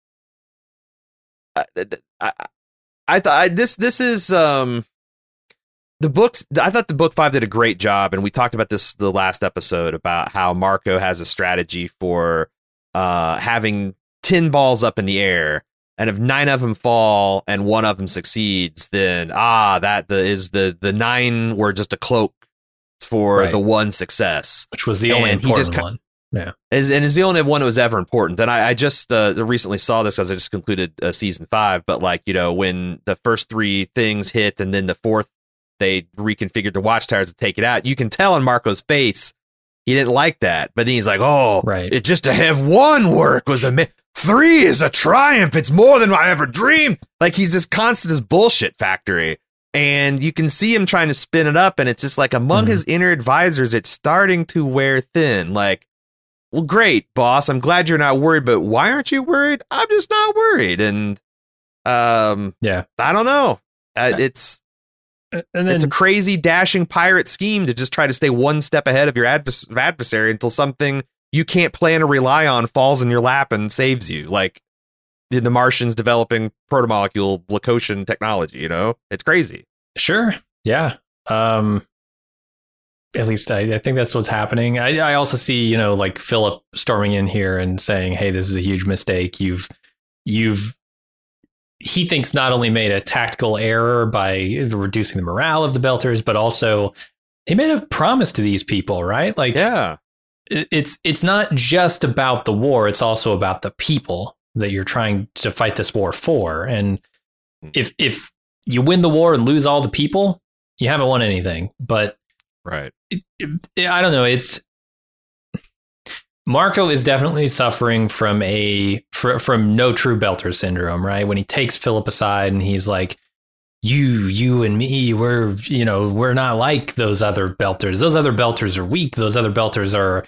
I, I, I thought this this is um, the books. I thought the book five did a great job, and we talked about this the last episode about how Marco has a strategy for uh, having ten balls up in the air. And if nine of them fall and one of them succeeds, then ah, that the, is the the nine were just a cloak for Right. the one success. Which was the only And he important just ki- one. Yeah. Is and is the only one that was ever important. And I, I just uh, recently saw this as I just concluded uh, season five. But like you know, when the first three things hit, and then the fourth, they reconfigured the watchtowers to take it out. You can tell on Marco's face he didn't like that. But then he's like, "Oh, Right. it just to have one work was a mi- three is a triumph. It's more than I ever dreamed." Like he's this constant this bullshit factory. And you can see him trying to spin it up, and it's just like among Mhm. his inner advisors, it's starting to wear thin. Like, well, great, boss. I'm glad you're not worried, but why aren't you worried? I'm just not worried. And um, Yeah. I don't know. Uh, it's And then it's a crazy, dashing pirate scheme to just try to stay one step ahead of your advers- adversary until something you can't plan or rely on falls in your lap and saves you. Like the the Martians developing protomolecule Lacotian technology. You know, it's crazy. Sure. Yeah. Um, at least I, I think that's what's happening. I, I also see, you know, like Philip storming in here and saying, "Hey, this is a huge mistake. You've, you've." He thinks not only made a tactical error by reducing the morale of the Belters, but also he made a promise to these people, right? Like, Yeah. it's it's not just about the war. It's also about the people that you're trying to fight this war for. And if if you win the war and lose all the people, you haven't won anything. But right, it, it, I don't know. It's Marco is definitely suffering from a fr- from no true belter syndrome, right? When he takes Philip aside and he's like, you, you and me, we're, you know, we're not like those other belters. Those other belters are weak. Those other belters are,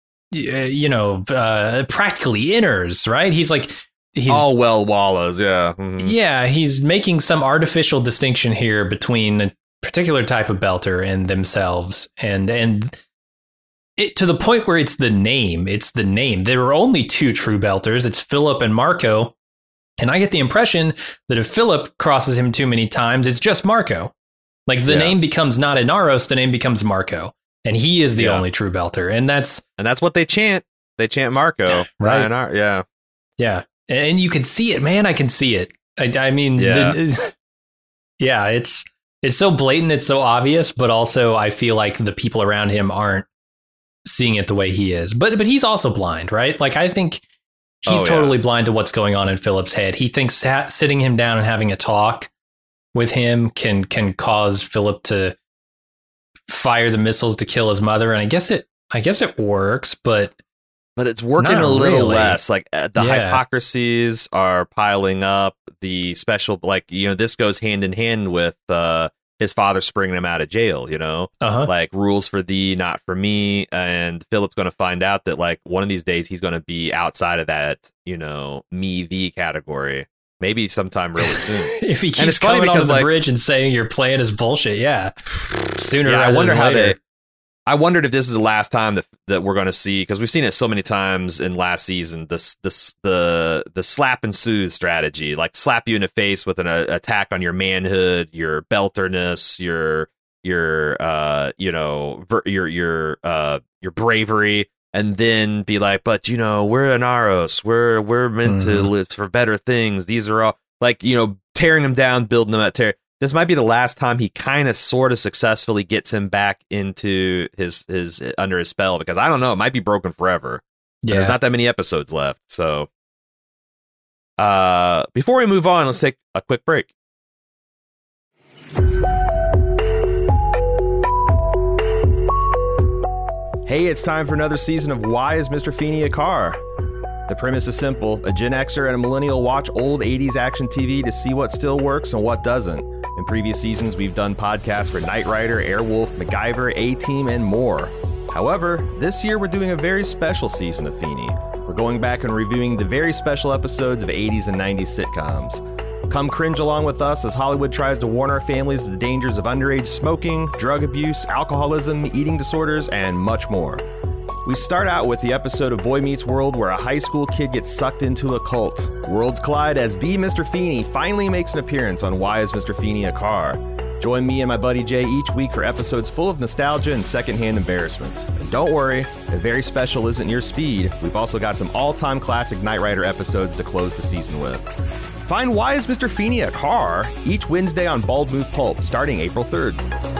you know, uh, practically inners, right? He's like, he's all well wallows. Yeah. Mm-hmm. Yeah. He's making some artificial distinction here between a particular type of belter and themselves. And, and, It, to the point where it's the name. It's the name. There are only two true belters. It's Philip and Marco. And I get the impression that if Philip crosses him too many times, it's just Marco. Like the yeah. name becomes not Inaros, the name becomes Marco. And he is the yeah. only true belter. And that's and that's what they chant. They chant Marco. Right. Inar- yeah. Yeah. And you can see it, man. I can see it. I, I mean, yeah. The, yeah, it's it's so blatant. It's so obvious. But also I feel like the people around him aren't seeing it the way he is, but but he's also blind, right? Like I think he's oh, totally yeah. blind to what's going on in Philip's head. He thinks sat, sitting him down and having a talk with him can can cause Philip to fire the missiles to kill his mother, and I guess it I guess it works, but but it's working a little really. less. Like uh, the yeah. hypocrisies are piling up. The special, like you know, this goes hand in hand with uh, his father springing him out of jail, you know, uh-huh. like rules for thee, not for me. And Philip's going to find out that like one of these days he's going to be outside of that, you know, me, thee category, maybe sometime really soon. If he keeps coming onto the like, bridge and saying your plan is bullshit. Yeah. Sooner yeah, rather I wonder than how later. they, I wondered if this is the last time that that we're going to see, because we've seen it so many times in last season. This, this, the, the slap and soothe strategy, like slap you in the face with an uh, attack on your manhood, your belterness, your, your, uh, you know, ver- your, your, uh, your bravery, and then be like, but you know, we're Inaros, we're, we're meant mm-hmm. to live for better things. These are all like, you know, tearing them down, building them at tear. This might be the last time he kind of sort of successfully gets him back into his his under his spell, because I don't know, it might be broken forever. Yeah. There's not that many episodes left. So uh, before we move on, let's take a quick break. Hey, it's time for another season of Why is Mister Feeney a Car? The premise is simple. A Gen Xer and a millennial watch old eighties action T V to see what still works and what doesn't. In previous seasons, we've done podcasts for Knight Rider, Airwolf, MacGyver, A-Team, and more. However, this year we're doing a very special season of Feeney. We're going back and reviewing the very special episodes of eighties and nineties sitcoms. Come cringe along with us as Hollywood tries to warn our families of the dangers of underage smoking, drug abuse, alcoholism, eating disorders, and much more. We start out with the episode of Boy Meets World where a high school kid gets sucked into a cult. Worlds collide as the Mister Feeney finally makes an appearance on Why is Mister Feeney a Car? Join me and my buddy Jay each week for episodes full of nostalgia and secondhand embarrassment. And don't worry, if very special isn't your speed, we've also got some all-time classic Knight Rider episodes to close the season with. Find Why is Mister Feeney a Car? Each Wednesday on Bald Move Pulp, starting April third.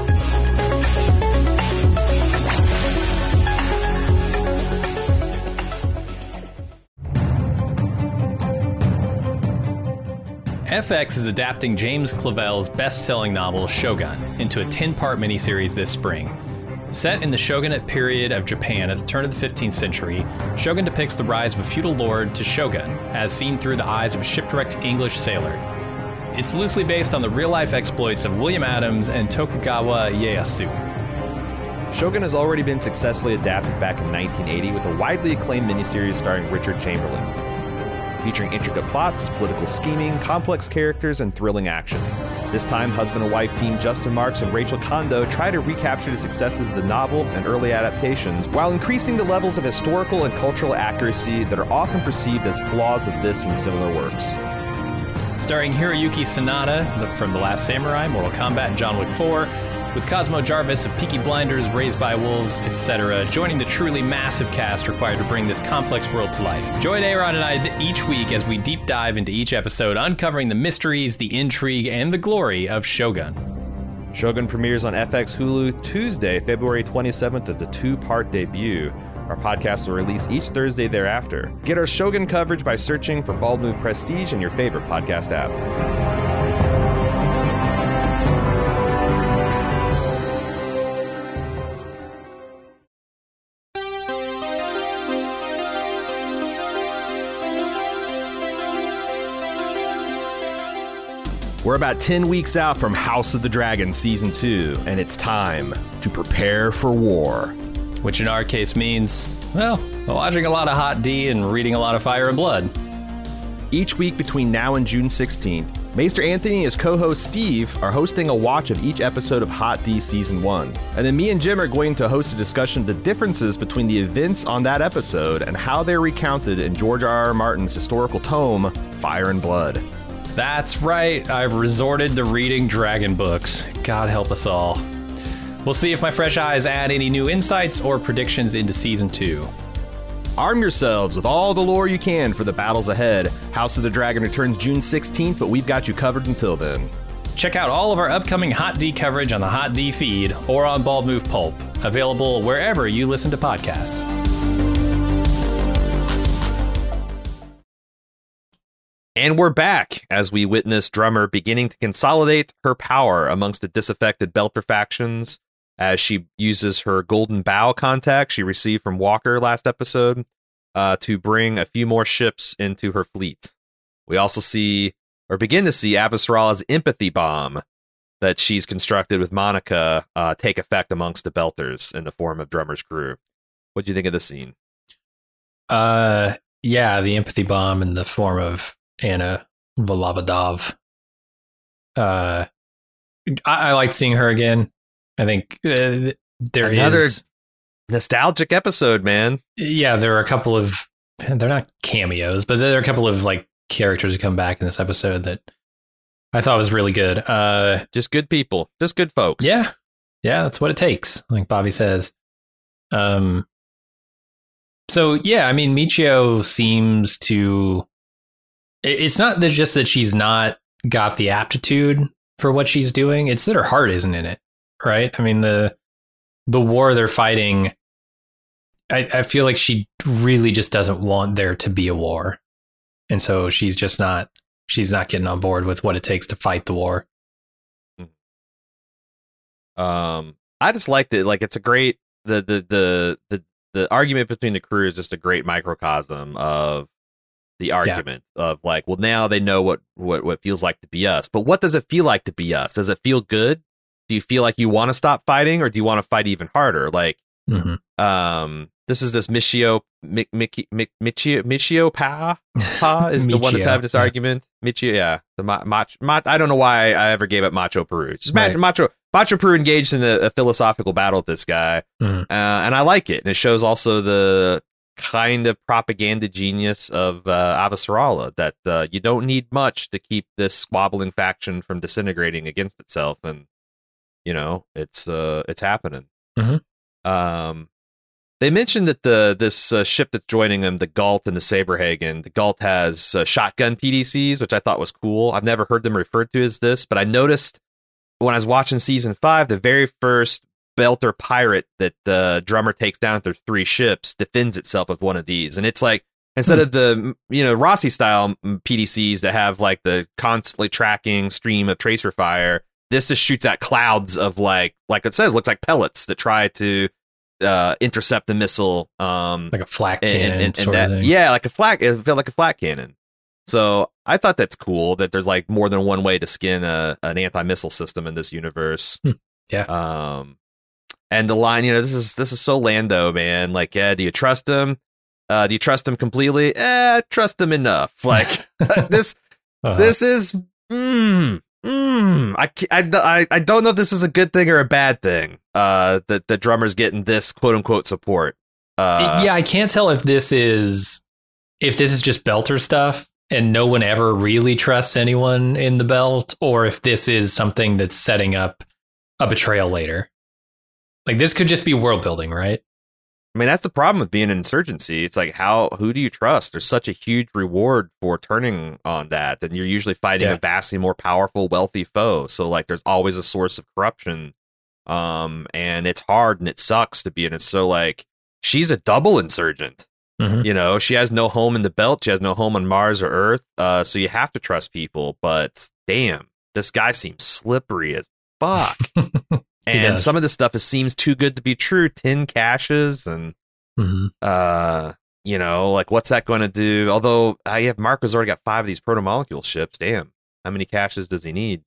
F X is adapting James Clavell's best-selling novel Shogun into a ten-part miniseries this spring. Set in the shogunate period of Japan at the turn of the fifteenth century, Shogun depicts the rise of a feudal lord to shogun, as seen through the eyes of a shipwrecked English sailor. It's loosely based on the real-life exploits of William Adams and Tokugawa Ieyasu. Shogun has already been successfully adapted back in nineteen eighty with a widely acclaimed miniseries starring Richard Chamberlain, featuring intricate plots, political scheming, complex characters, and thrilling action. This time, husband and wife team Justin Marks and Rachel Kondo try to recapture the successes of the novel and early adaptations while increasing the levels of historical and cultural accuracy that are often perceived as flaws of this and similar works. Starring Hiroyuki Sanada from The Last Samurai, Mortal Kombat, and John Wick four, with Cosmo Jarvis of Peaky Blinders, Raised by Wolves, et cetera, joining the truly massive cast required to bring this complex world to life. Join Aaron and I each week as we deep dive into each episode, uncovering the mysteries, the intrigue, and the glory of Shogun. Shogun premieres on F X Hulu Tuesday, February twenty-seventh as a two-part debut. Our podcast will release each Thursday thereafter. Get our Shogun coverage by searching for Bald Move Prestige in your favorite podcast app. We're about ten weeks out from House of the Dragon Season two, and it's time to prepare for war. Which in our case means, well, watching a lot of Hot D and reading a lot of Fire and Blood. Each week between now and June sixteenth, Maester Anthony and his co-host Steve are hosting a watch of each episode of Hot D Season one. And then me and Jim are going to host a discussion of the differences between the events on that episode and how they're recounted in George R. R. Martin's historical tome, Fire and Blood. That's right, I've resorted to reading dragon books. God help us all. We'll see if my fresh eyes add any new insights or predictions into Season two. Arm yourselves with all the lore you can for the battles ahead. House of the Dragon returns June sixteenth, but we've got you covered until then. Check out all of our upcoming Hot D coverage on the Hot D feed or on Bald Move Pulp, available wherever you listen to podcasts. And we're back as we witness Drummer beginning to consolidate her power amongst the disaffected Belter factions as she uses her golden bow contact she received from Walker last episode uh, to bring a few more ships into her fleet. We also see, or begin to see, Avasarala's empathy bomb that she's constructed with Monica uh, take effect amongst the Belters in the form of Drummer's crew. What do you think of this scene? Uh, yeah, the empathy bomb in the form of Anna Volavadov. Uh, I, I like seeing her again. I think uh, there Another is nostalgic episode, man. Yeah, there are a couple of, they're not cameos, but there are a couple of like characters who come back in this episode that I thought was really good. Uh, just good people, just good folks. Yeah, yeah, that's what it takes, like Bobby says. Um, so yeah, I mean, Michio seems to. It's not that just that she's not got the aptitude for what she's doing. It's that her heart isn't in it, right? I mean, the the war they're fighting, I, I feel like she really just doesn't want there to be a war. And so she's just not, she's not getting on board with what it takes to fight the war. Um, I just liked it. Like, it's a great, the, the, the, the, the argument between the crew is just a great microcosm of the argument yeah. of like, well, now they know what, what, what it feels like to be us. But what does it feel like to be us? Does it feel good? Do you feel like you want to stop fighting, or do you want to fight even harder? Like, mm-hmm. um, this is this Michio, Mi, Mi, Mi, Michio, Michio Pa, Pa is the one that's having this yeah. argument. Michio, yeah. The ma, mach, mach, I don't know why I ever gave up Macho Peru. Just right. Macho, Macho Peru engaged in a, a philosophical battle with this guy. Mm-hmm. Uh, and I like it. And it shows also the kind of propaganda genius of uh, Avasarala, that uh, you don't need much to keep this squabbling faction from disintegrating against itself, and you know it's uh, it's happening. Mm-hmm. Um, they mentioned that the this uh, ship that's joining them, the Galt and the Saberhagen, the Galt has uh, shotgun P D Cs, which I thought was cool. I've never heard them referred to as this, but I noticed when I was watching season five, the very first Belter pirate that the uh, Drummer takes down with their three ships defends itself with one of these. And it's like, instead hmm. of the, you know, Rossi style P D Cs that have like the constantly tracking stream of tracer fire, this just shoots at clouds of like, like it says, looks like pellets that try to uh, intercept the missile. Um, like a flak cannon. And, and, sort and of that, thing. Yeah, like a flak, it felt like a flak cannon. So I thought that's cool that there's like more than one way to skin a, an anti-missile system in this universe. Hmm. Yeah. Um, And the line, you know, this is this is so Lando, man. Like, yeah, do you trust him? Uh, do you trust him completely? Eh, trust him enough. Like this, uh-huh. this is. Mm, mm, I, I, I don't know if this is a good thing or a bad thing. Uh, that the Drummer's getting this quote unquote support. Uh, yeah, I can't tell if this is if this is just Belter stuff and no one ever really trusts anyone in the Belt, or if this is something that's setting up a betrayal later. Like, this could just be world building, right? I mean, that's the problem with being an insurgency. It's like, how, who do you trust? There's such a huge reward for turning on that. And you're usually fighting yeah. a vastly more powerful, wealthy foe. So, like, there's always a source of corruption. Um, and it's hard and it sucks to be in it. So, like, she's a double insurgent. Mhm. You know, she has no home in the belt. She has no home on Mars or Earth. Uh, so you have to trust people. But damn, this guy seems slippery as fuck. And does. some of this stuff is, seems too good to be true. Tin caches and, Mhm. uh, you know, like what's that going to do? Although I have Marco's already got five of these proto-molecule ships. Damn, how many caches does he need?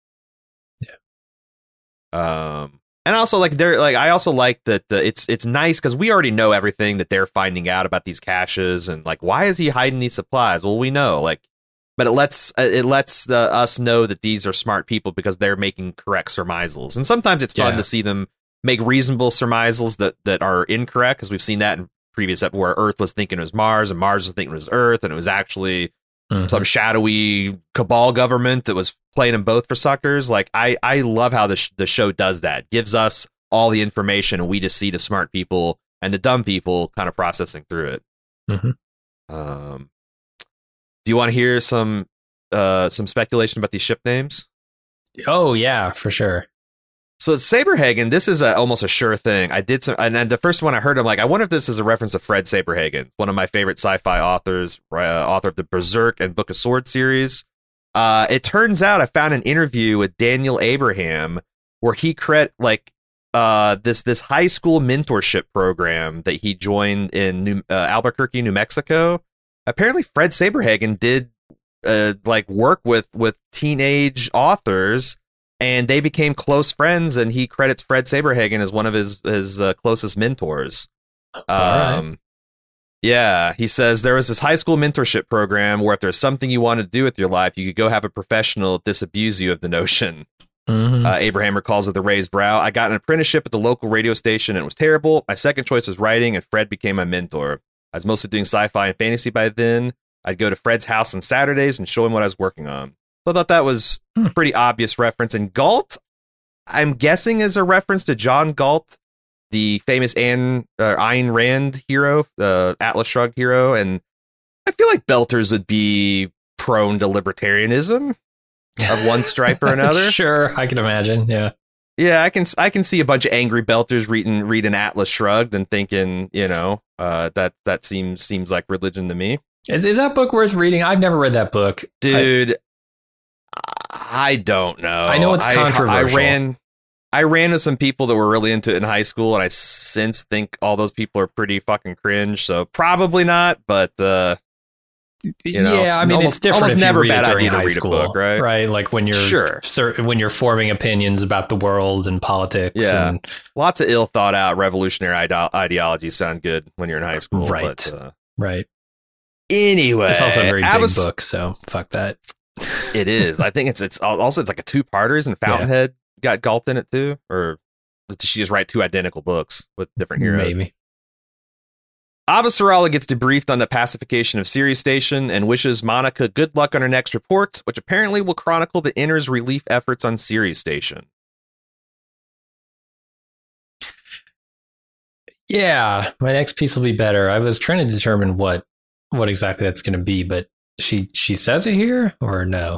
Yeah. Um, and also like they're like I also like that the, it's it's nice because we already know everything that they're finding out about these caches and like why is he hiding these supplies? Well, we know like, but it lets it lets the, us know that these are smart people because they're making correct surmisals. And sometimes it's fun Yeah. to see them make reasonable surmisals that that are incorrect because we've seen that in previous episodes where Earth was thinking it was Mars and Mars was thinking it was Earth and it was actually Mhm. some shadowy cabal government that was playing them both for suckers. Like I, I love how the sh- the show does that. Gives us all the information and we just see the smart people and the dumb people kind of processing through it. Mhm. Um, do you want to hear some uh some speculation about these ship names? Oh yeah, for sure. So Saberhagen, this is a, almost a sure thing. I did some, and then the first one I heard, I'm like, I wonder if this is a reference to Fred Saberhagen, one of my favorite sci-fi authors, uh, author of the Berserk and Book of Swords series. Uh, it turns out I found an interview with Daniel Abraham where he credit like uh, this this high school mentorship program that he joined in New, uh, Albuquerque, New Mexico. Apparently, Fred Saberhagen did uh, like work with with teenage authors. And they became close friends, and he credits Fred Saberhagen as one of his his uh, closest mentors. Um, right. Yeah, he says there was this high school mentorship program where if there's something you want to do with your life, you could go have a professional disabuse you of the notion. Mhm. Uh, Abraham recalls with a raised brow, I got an apprenticeship at the local radio station, and it was terrible. My second choice was writing, and Fred became my mentor. I was mostly doing sci-fi and fantasy by then. I'd go to Fred's house on Saturdays and show him what I was working on. So I thought that was a pretty obvious reference. And Galt, I'm guessing, is a reference to John Galt, the famous Anne, uh, Ayn Rand hero, the Atlas Shrugged hero. And I feel like Belters would be prone to libertarianism of one stripe or another. Sure, I can imagine. Yeah. Yeah, I can I can see a bunch of angry Belters reading reading Atlas Shrugged and thinking, you know, uh, that that seems seems like religion to me. Is is that book worth reading? I've never read that book. Dude, I, I don't know. I know it's I- controversial. I, ran I ran to some people that were really into it in high school, and I since think all those people are pretty fucking cringe, so probably not, but uh you know, yeah, it's I mean, almost- it's different. almost if you never a read bad it during idea to high read a school, book, right? Right, like when you're Sure. cer- when you're forming opinions about the world and politics. Yeah. and, lots of ill thought out revolutionary ide- ideologies sound good when you're in high school. Right. But, uh, right. anyway, It's also a very I big was- book, so fuck that. It is. I think it's it's also it's like a two parters, and Fountainhead got Galt in it too, or did she just write two identical books with different heroes? Maybe. Avasarala gets debriefed on the pacification of Sirius Station and wishes Monica good luck on her next report, which apparently will chronicle the Inner's relief efforts on Sirius Station. Yeah, my next piece will be better. I was trying to determine what what exactly that's going to be, but she she says it here or no?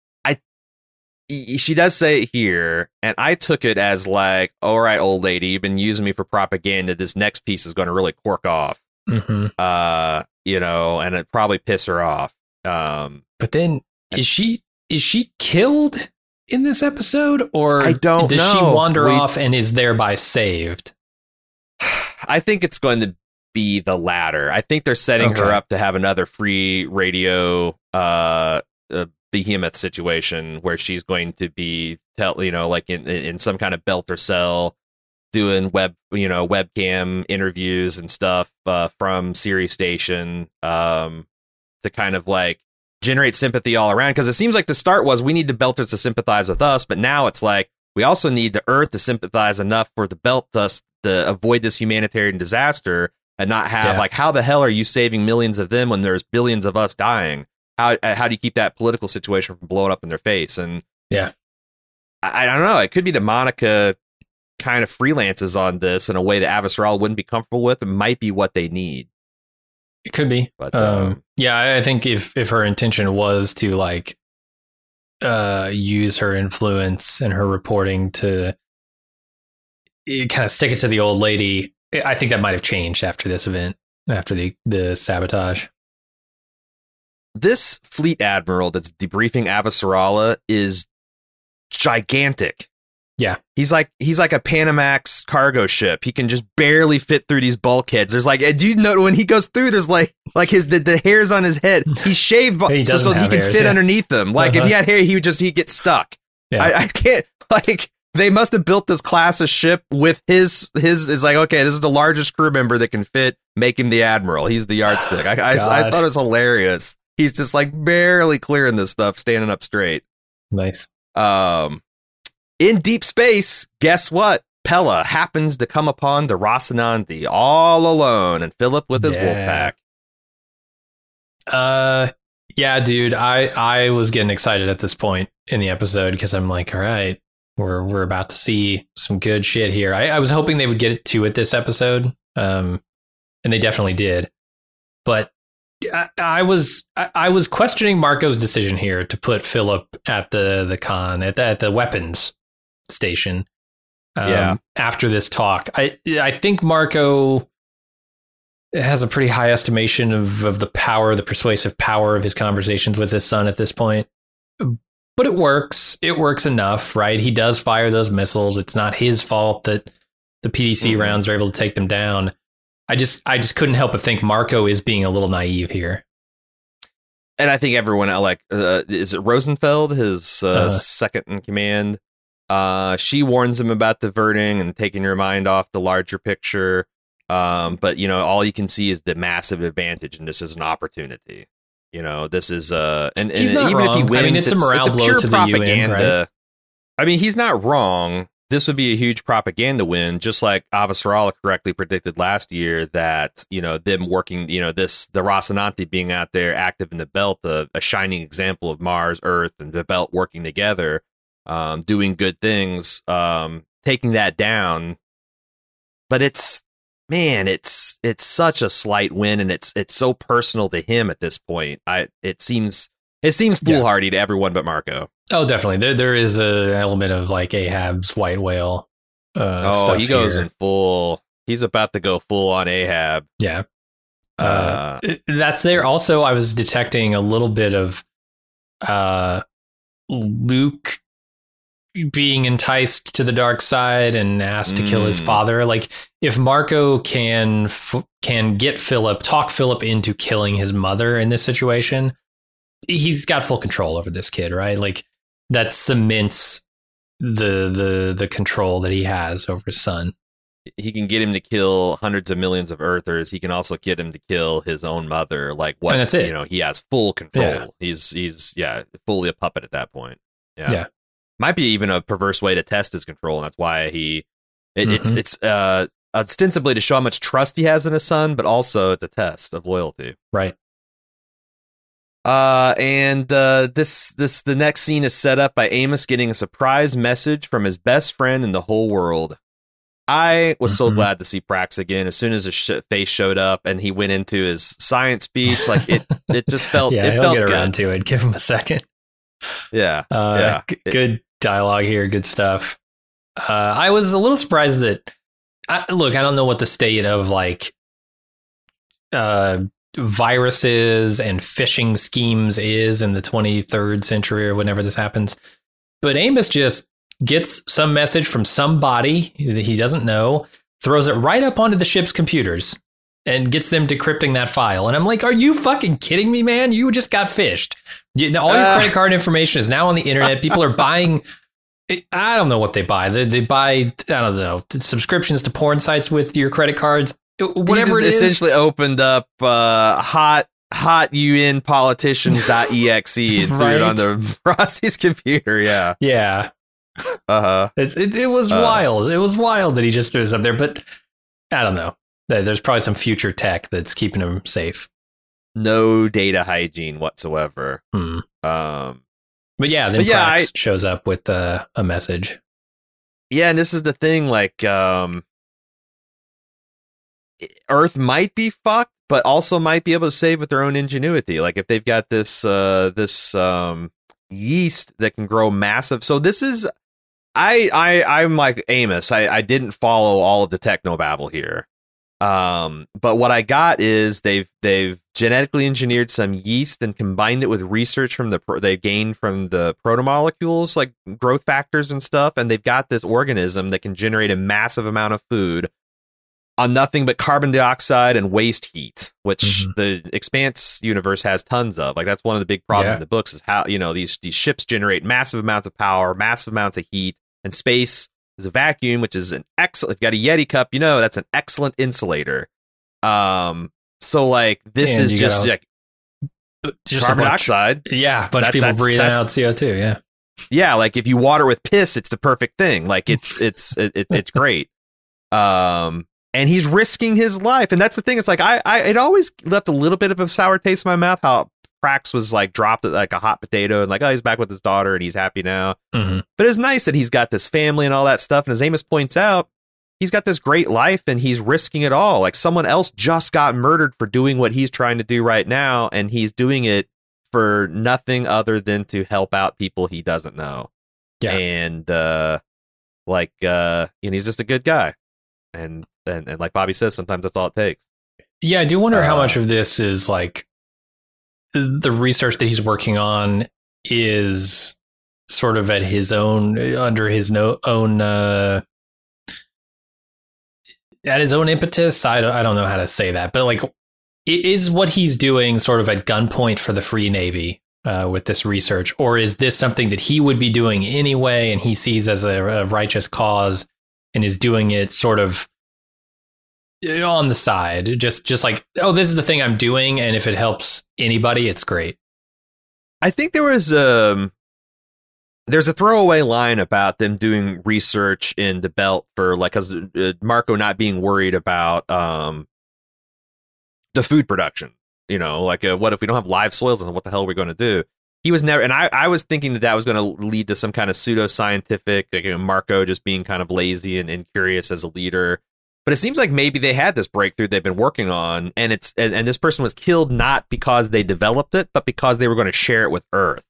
She does say it here, and I took it as like, all right, old lady, you've been using me for propaganda. This next piece is going to really cork off. Mm-hmm. Uh, you know, and it probably piss her off. Um, But then is she is she killed in this episode, or I don't does she know. wander We- off and is thereby saved? I think it's going to be the latter. I think they're setting her Okay. up to have another free radio uh, uh behemoth situation where she's going to be tell you know like in in some kind of belter cell doing web you know webcam interviews and stuff uh, from Sirius Station um, to kind of like generate sympathy all around, because it seems like the start was we need the Belters to sympathize with us, but now it's like we also need the Earth to sympathize enough for the Belters to avoid this humanitarian disaster and not have Yeah. like, how the hell are you saving millions of them when there's billions of us dying? How how do you keep that political situation from blowing up in their face? And Yeah. I, I don't know. It could be that Monica kind of freelances on this in a way that Avasarala wouldn't be comfortable with. It might be what they need. It could be. But, um, um, yeah, I- I think if if her intention was to like uh, use her influence and her reporting to kind of stick it to the old lady, I think that might have changed after this event, after the, the sabotage. This fleet admiral that's debriefing Avasarala is gigantic. Yeah. He's like he's like a Panamax cargo ship. He can just barely fit through these bulkheads. There's like, do you know when he goes through, there's like like his the, the hairs on his head. He's shaved he so, so he can hairs, fit yeah. underneath them. Like uh-huh. if he had hair, he would just he'd get stuck. Yeah. I, I can't like they must have built this class of ship with his his is like, okay, this is the largest crew member that can fit, make him the admiral. He's the yardstick. I I, I thought it was hilarious. He's just like barely clearing this stuff, standing up straight. Nice. Um In deep space, guess what? Pella happens to come upon the Rocinante all alone, and Philip with his yeah. wolf pack. Uh, yeah, dude, I I was getting excited at this point in the episode because I'm like, all right, we're we're about to see some good shit here. I, I was hoping they would get to it this episode, um, and they definitely did. But I, I was I, I was questioning Marco's decision here to put Philip at the the con at the, at the weapons station. Um, yeah. After this talk, I I think Marco has a pretty high estimation of of the power, the persuasive power of his conversations with his son at this point. But it works. It works enough, right? He does fire those missiles. It's not his fault that the P D C mm-hmm. rounds are able to take them down. I just I just couldn't help but think Marco is being a little naive here. And I think everyone like uh, is it Rosenfeld, his uh, uh-huh. second in command. Uh, she warns him about diverting and taking your mind off the larger picture. Um, but, you know, all you can see is the massive advantage. And this is an opportunity. You know, this is uh, and, and he's not even wrong. if he wins, I mean, it's, it's a morale it's a blow pure to propaganda. the U N, right? I mean, he's not wrong. This would be a huge propaganda win, just like Avasarala correctly predicted last year that, you know, them working, you know, this the Rocinante being out there active in the belt, a, a shining example of Mars, Earth, and the belt working together. Um, doing good things, um, taking that down, but it's man, it's it's such a slight win, and it's it's so personal to him at this point. I it seems it seems foolhardy yeah. to everyone but Marco. Oh, definitely. There there is an element of like Ahab's white whale. Uh, oh, stuff he goes here. in full. He's about to go full on Ahab. Yeah, uh, uh, that's there. Also, I was detecting a little bit of uh, Luke being enticed to the dark side and asked to mm. kill his father. Like if Marco can f- can get Philip, talk Philip into killing his mother in this situation, he's got full control over this kid, right? Like that cements the the the control that he has over his son. He can get him to kill hundreds of millions of Earthers. He can also get him to kill his own mother. Like what? And that's it. You know, he has full control. Yeah. He's he's yeah, fully a puppet at that point. Yeah. Yeah. Might be even a perverse way to test his control, and that's why he it, mm-hmm. it's it's uh ostensibly to show how much trust he has in his son, but also it's a test of loyalty. Right. Uh and uh this this the next scene is set up by Amos getting a surprise message from his best friend in the whole world. I was so mm-hmm. glad to see Prax again as soon as his sh- face showed up and he went into his science speech. Like it it just felt yeah, it he'll felt get good. around to it. Give him a second. Yeah. Uh, yeah. G- good dialogue here. Good stuff. Uh, I was a little surprised that, I, look, I don't know what the state of like uh, viruses and phishing schemes is in the twenty-third century or whenever this happens. But Amos just gets some message from somebody that he doesn't know, throws it right up onto the ship's computers and gets them decrypting that file. And I'm like, are you fucking kidding me, man? You just got phished. You, all your uh, credit card information is now on the internet. People are buying, I don't know what they buy. They, they buy, I don't know, subscriptions to porn sites with your credit cards. Whatever it is. Essentially opened up uh, hot hot U N politicians dot E X E and right? threw it onto Rossi's computer. Yeah. Yeah. Uh-huh. It, it, it was uh, wild. It was wild that he just threw this up there. But I don't know. There's probably some future tech that's keeping him safe. No data hygiene whatsoever. Hmm. Um, but yeah, then but yeah, Prax I, shows up with uh, a message. Yeah, and this is the thing, like, um, Earth might be fucked, but also might be able to save with their own ingenuity. Like if they've got this uh, this um, yeast that can grow massive. So this is, I I I'm like Amos. I I didn't follow all of the technobabble here. Um, but what I got is they've they've genetically engineered some yeast and combined it with research from the pro- they gained from the protomolecules, like growth factors and stuff, and they've got this organism that can generate a massive amount of food on nothing but carbon dioxide and waste heat, which mm-hmm. the Expanse universe has tons of. Like that's one of the big problems yeah. in the books is how, you know, these these ships generate massive amounts of power, massive amounts of heat, and space is a vacuum, which is an excellent. If you got a Yeti cup, you know that's an excellent insulator. Um, so like this and is just gotta, like just carbon a bunch, dioxide. Yeah, a bunch that, of people that's, breathing that's, out C O two. Yeah, yeah. Like if you water with piss, it's the perfect thing. Like it's it's it, it, it's great. Um. And he's risking his life. And that's the thing. It's like, I, I, it always left a little bit of a sour taste in my mouth how Prax was like dropped like a hot potato and like, oh, he's back with his daughter and he's happy now. Mm-hmm. But it's nice that he's got this family and all that stuff. And as Amos points out, he's got this great life and he's risking it all. Like someone else just got murdered for doing what he's trying to do right now. And he's doing it for nothing other than to help out people he doesn't know. Yeah. And uh, like, uh, and he's just a good guy. And, and and like Bobby says, sometimes that's all it takes. Yeah, I do wonder uh, how much of this is like the research that he's working on is sort of at his own, under his no, own, uh, at his own impetus. I don't, I don't know how to say that, but like, is what he's doing sort of at gunpoint for the Free Navy uh, with this research, or is this something that he would be doing anyway and he sees as a, a righteous cause and is doing it sort of on the side, just just like, oh, this is the thing I'm doing, and if it helps anybody, it's great. I think there was um there's a throwaway line about them doing research in the belt for like, cause uh, Marco not being worried about um the food production, you know, like uh, what if we don't have live soils and what the hell are we going to do? He was never, and I, I was thinking that that was going to lead to some kind of pseudo-scientific, like, you know, Marco just being kind of lazy and, and curious as a leader. But it seems like maybe they had this breakthrough they've been working on, and it's and, and this person was killed not because they developed it, but because they were going to share it with Earth.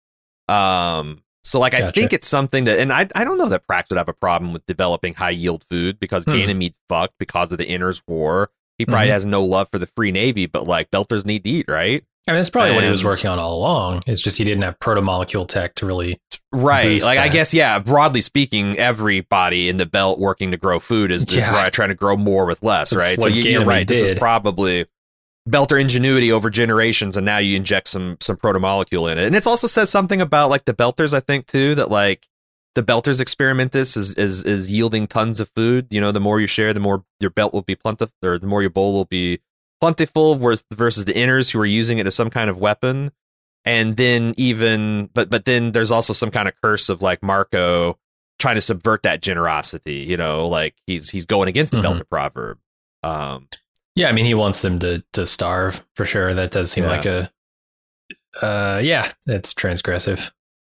Um, so like gotcha. I think it's something that, and I I don't know that Prax would have a problem with developing high yield food because hmm. Ganymede fucked because of the Inners War. He probably mm-hmm. has no love for the Free Navy, but like Belters need to eat, right? I mean, that's probably and, what he was working on all along. It's just he didn't have proto-molecule tech to really right. Like that. I guess, yeah. Broadly speaking, everybody in the belt working to grow food is yeah. trying to grow more with less, that's right? So you, you're right. Did. This is probably Belter ingenuity over generations, and now you inject some some proto-molecule in it. And it also says something about like the Belters, I think, too, that like the Belters experiment this is is is yielding tons of food. You know, the more you share, the more your belt will be plentiful, or the more your bowl will be plentiful, versus the Inners who are using it as some kind of weapon. And then even, but but then there's also some kind of curse of like Marco trying to subvert that generosity. You know, like he's he's going against the mm-hmm. Belter proverb. Um, yeah, I mean, he wants them to to starve for sure. That does seem yeah. like a, uh, yeah, it's transgressive.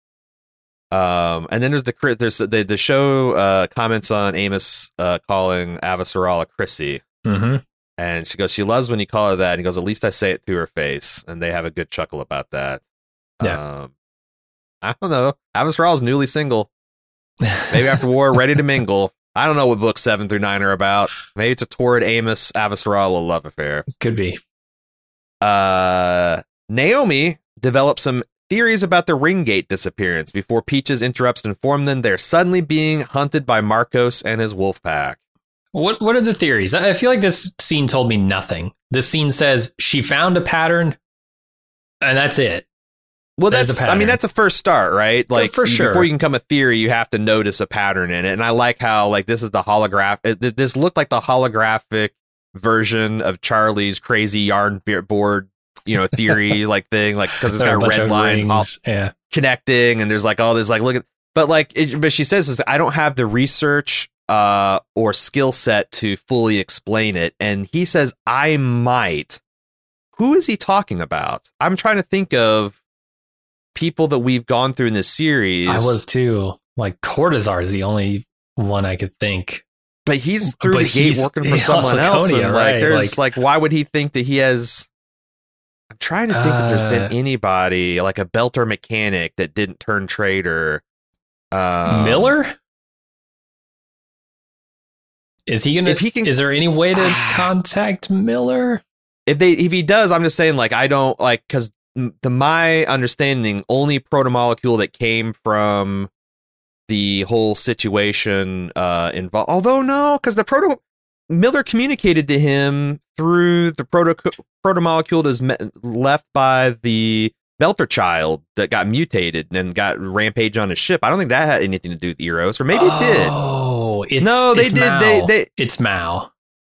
Um, and then there's the there's the the show uh, comments on Amos uh, calling Avasarala a Chrissy. Mm-hmm. And she goes, she loves when you call her that. And he goes, at least I say it to her face. And they have a good chuckle about that. Yeah. Um, I don't know. Avasarala's newly single. Maybe after war, ready to mingle. I don't know what books seven through nine are about. Maybe it's a torrid Amos Avasarala love affair. Could be. Uh, Naomi develops some theories about the Ringgate disappearance before Peaches interrupts to inform them they're suddenly being hunted by Marcos and his wolf pack. What what are the theories? I feel like this scene told me nothing. This scene says she found a pattern, and that's it. Well, There's that's I mean that's a first start, right? Like yeah, for sure. Before you can come a theory, you have to notice a pattern in it. And I like how like this is the holograph. This looked like the holographic version of Charlie's crazy yarn board, you know, theory like thing, like because it's got red lines all yeah. connecting, and there's like all this like look at, but like, it, but she says is I don't have the research uh or skill set to fully explain it, and he says I might. Who is he talking about? I'm trying to think of people that we've gone through in this series. I was too. Like Cortazar is the only one I could think. But he's through but the gate working for someone else, and like right? there's like, like why would he think that he has? I'm trying to think uh, if there's been anybody like a Belter mechanic that didn't turn traitor. Um, Miller. Is he gonna? If he can- is there any way to contact Miller? If they if he does, I'm just saying like I don't like because to my understanding, only protomolecule that came from the whole situation uh, involved. Although no, because the proto Miller communicated to him through the proto protomolecule that's me- left by the Belter child that got mutated and got rampage on his ship. I don't think that had anything to do with Eros, or maybe oh, it did. Oh, it's no, they it's did. Mao. They they it's Mao.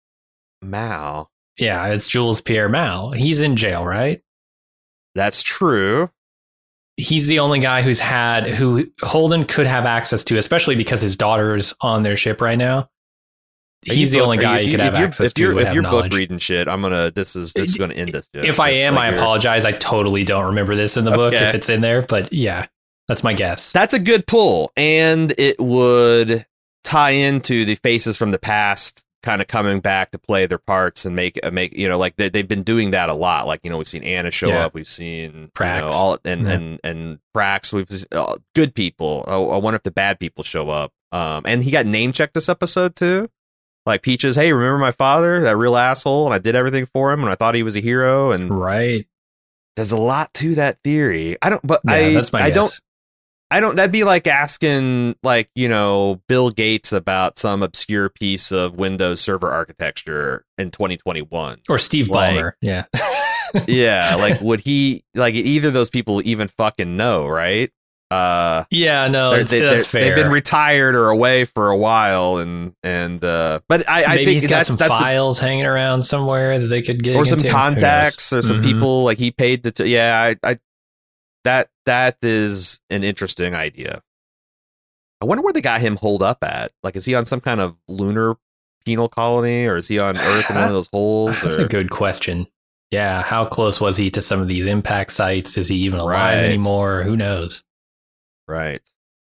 Mao. Yeah, it's Jules Pierre Mao. He's in jail, right? That's true. He's the only guy who's had who Holden could have access to, especially because his daughter's on their ship right now. He's the book, only guy you, he could if have you're, access if you're, to. If have you're knowledge. book reading shit, I'm gonna. This is this is gonna end this. Joke. If I That's am, like I your- apologize. I totally don't remember this in the book Okay. if it's in there, but yeah, that's my guess. That's a good pull, and it would tie into the faces from the past kind of coming back to play their parts and make make you know like they, they've been doing that a lot. Like you know we've seen Anna show Yeah. up, we've seen Prax. you know, all and Yeah. and and Prax. We've uh, good people. Oh, I wonder if the bad people show up. Um, and he got name checked this episode too. Like Peaches, hey, remember my father, that real asshole, and I did everything for him, and I thought he was a hero. And Right. there's a lot to that theory. I don't, but Yeah, I, that's my I guess. don't, I don't. That'd be like asking, like you know, Bill Gates about some obscure piece of Windows Server architecture in twenty twenty-one. Or Steve Like- Ballmer. Yeah. Yeah, like would he? Like either of those people even fucking know, right? Uh, Yeah, no, they're- it's, they, that's they're- fair. They've been retired or away for a while, and and uh, but I, I Maybe think he's got that's some that's the files hanging around somewhere that they could get or some into. Who contacts knows? or some Mhm. people like he paid the t- yeah I, I that that is an interesting idea. I wonder where they got him holed up at. Like is he on some kind of lunar penal colony or is he on Earth in one of those holes? That's or- a good question. Yeah, how close was he to some of these impact sites? Is he even alive Right. anymore? Who knows? Right.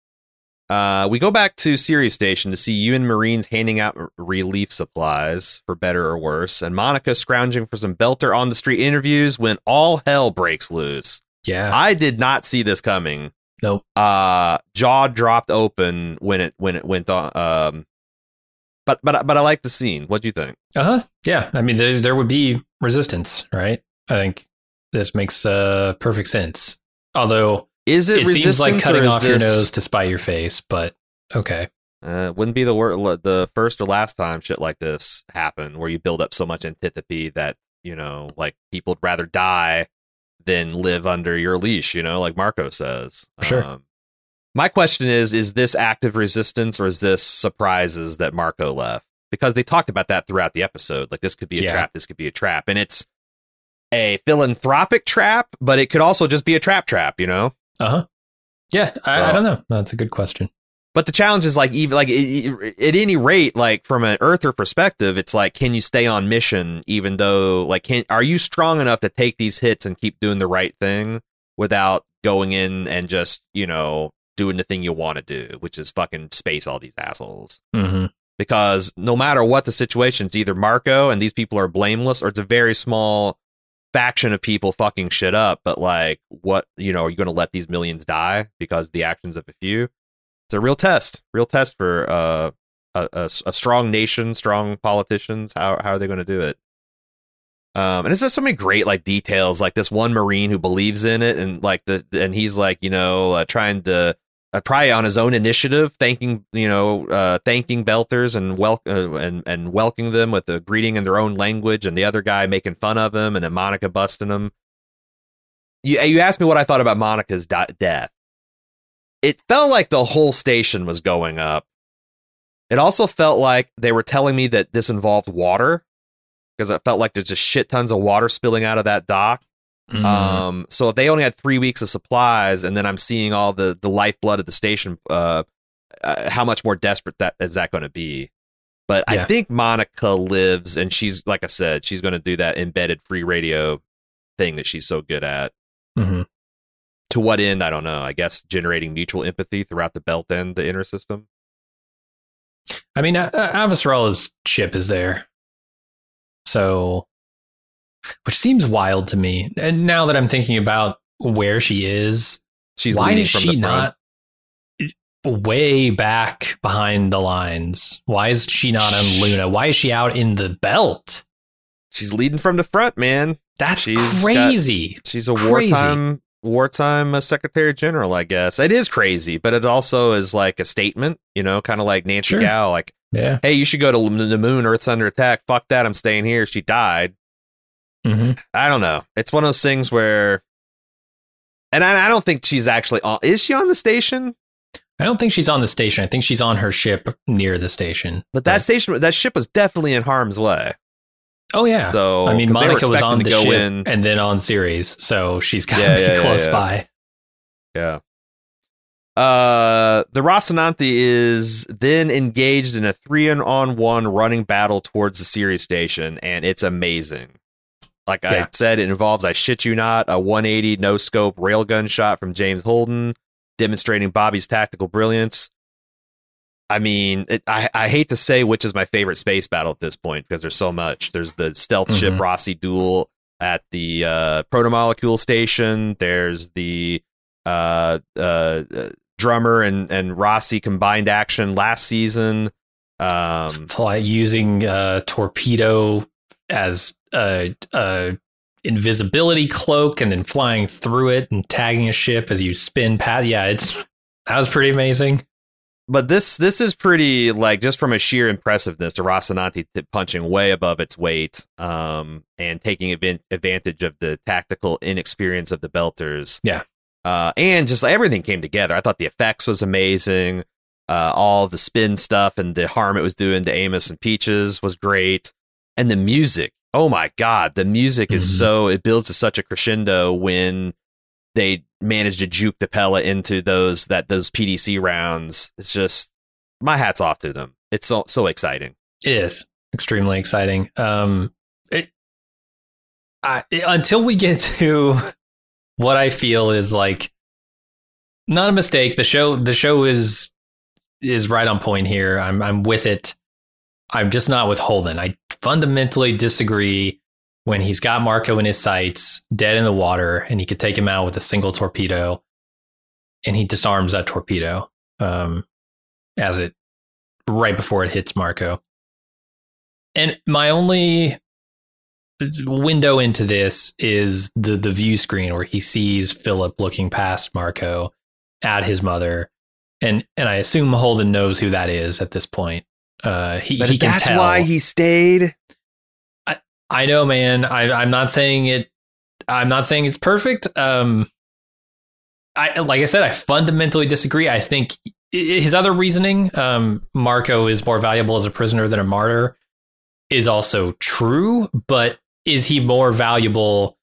Uh, we go back to Sirius Station to see U N Marines handing out r- relief supplies, for better or worse, and Monica scrounging for some Belter on the street interviews when all hell breaks loose. Yeah. I did not see this coming. Nope. Uh, jaw dropped open when it when it went on. Um, but but but I like the scene. What do you think? Uh huh. Yeah. I mean, there there would be resistance, right? I think this makes uh, perfect sense. Although Is it, it resistance seems like cutting or is off your this- nose to spite your face, but okay. Uh, wouldn't be the wor- the first or last time shit like this happened, where you build up so much antipathy that you know, like people would rather die than live under your leash. You know, like Marco says. Sure. Um, my question is: is this active resistance or is this surprises that Marco left? Because they talked about that throughout the episode. Like this could be a Yeah. trap. This could be a trap, and it's a philanthropic trap, but it could also just be a trap trap. You know. Uh huh. Yeah. I, I Well- don't know. That's a good question. But the challenge is like even like it, it, at any rate, like from an Earther perspective, it's like, can you stay on mission even though like can are you strong enough to take these hits and keep doing the right thing without going in and just you know doing the thing you want to do, which is fucking space all these assholes. Mm-hmm. Because no matter what the situation, it's either Marco and these people are blameless, or it's a very small faction of people fucking shit up. But like, what you know, are you going to let these millions die because of the actions of a few? It's a real test, real test for uh, a, a, a strong nation, strong politicians. How how are they going to do it? Um, and it's just so many great like details, like this one Marine who believes in it, and like the and he's like you know uh, trying to uh, try on his own initiative, thanking you know uh, thanking Belters and wel- uh, and and welcoming them with a greeting in their own language, and the other guy making fun of him, and then Monica busting him. You you asked me what I thought about Monica's di- death. It felt like the whole station was going up. It also felt like they were telling me that this involved water, because it felt like there's just shit tons of water spilling out of that dock. Mm. Um, so if they only had three weeks of supplies, and then I'm seeing all the the lifeblood of the station, uh, uh how much more desperate that is that going to be? But Yeah. I think Monica lives, and she's like I said, she's going to do that embedded free radio thing that she's so good at. Mm-hmm. To what end, I don't know. I guess generating mutual empathy throughout the belt and the inner system. I mean, uh, Avasarala's ship is there. So, which seems wild to me. And now that I'm thinking about where she is, She's why leading is from she the front. not? way back behind the lines? Why is she not on Luna? Why is she out in the belt? She's leading from the front, man. That's She's crazy. Got, she's a Crazy. wartime wartime uh, secretary general, I guess. It is crazy, but it also is like a statement, you know, kind of like Nancy Sure. Gao, like, Yeah. hey, you should go to the moon. Earth's under attack. Fuck that. I'm staying here. She died. Mm-hmm. I don't know. It's one of those things where, and I, I don't think she's actually on. Is she on the station? I don't think she's on the station. I think she's on her ship near the station. But that station, that ship was definitely in harm's way. Oh yeah. So I mean, 'cause they were Monica was expecting on to the go ship in- and then on Ceres, so she's got to Yeah, be yeah, yeah, close yeah. by. Yeah. Uh, the Rocinante is then engaged in a three-on-one running battle towards the Ceres station, and it's amazing. Like Yeah. I said, it involves, I shit you not, a one eighty no-scope railgun shot from James Holden, demonstrating Bobby's tactical brilliance. I mean, it, I, I hate to say which is my favorite space battle at this point, because there's so much. There's the stealth ship Mhm. Rossi duel at the uh, protomolecule station. There's the uh, uh, uh, Drummer and, and Rossi combined action last season. Um, Fly using uh, torpedo as a, a invisibility cloak and then flying through it and tagging a ship as you spin past. Yeah, it's that was pretty amazing. but this this is pretty, like, just from a sheer impressiveness, the Rocinante t- punching way above its weight, um, and taking advan- advantage of the tactical inexperience of the Belters. Yeah. Uh, and just everything came together. I thought the effects was amazing. Uh, all the spin stuff and the harm it was doing to Amos and Peaches was great. And the music, oh my God, the music is Mhm. so, it builds to such a crescendo when they managed to juke the Pella into those, that those P D C rounds. It's just, my hat's off to them. It's so, so exciting. It is extremely exciting. Um, it, I, until we get to what I feel is like not a mistake. The show, the show is is right on point here. I'm I'm with it. I'm just not with Holden. I fundamentally disagree when he's got Marco in his sights, dead in the water, and he could take him out with a single torpedo, and he disarms that torpedo um, as it right before it hits Marco. And my only window into this is the the view screen where he sees Philip looking past Marco at his mother, and and I assume Holden knows who that is at this point. Uh, he But he can that's tell. why he stayed. I know, man. I, I'm not saying it. I'm not saying it's perfect. Um, I like I said, I fundamentally disagree. I think i- his other reasoning, um, Marco is more valuable as a prisoner than a martyr, is also true. But is he more valuable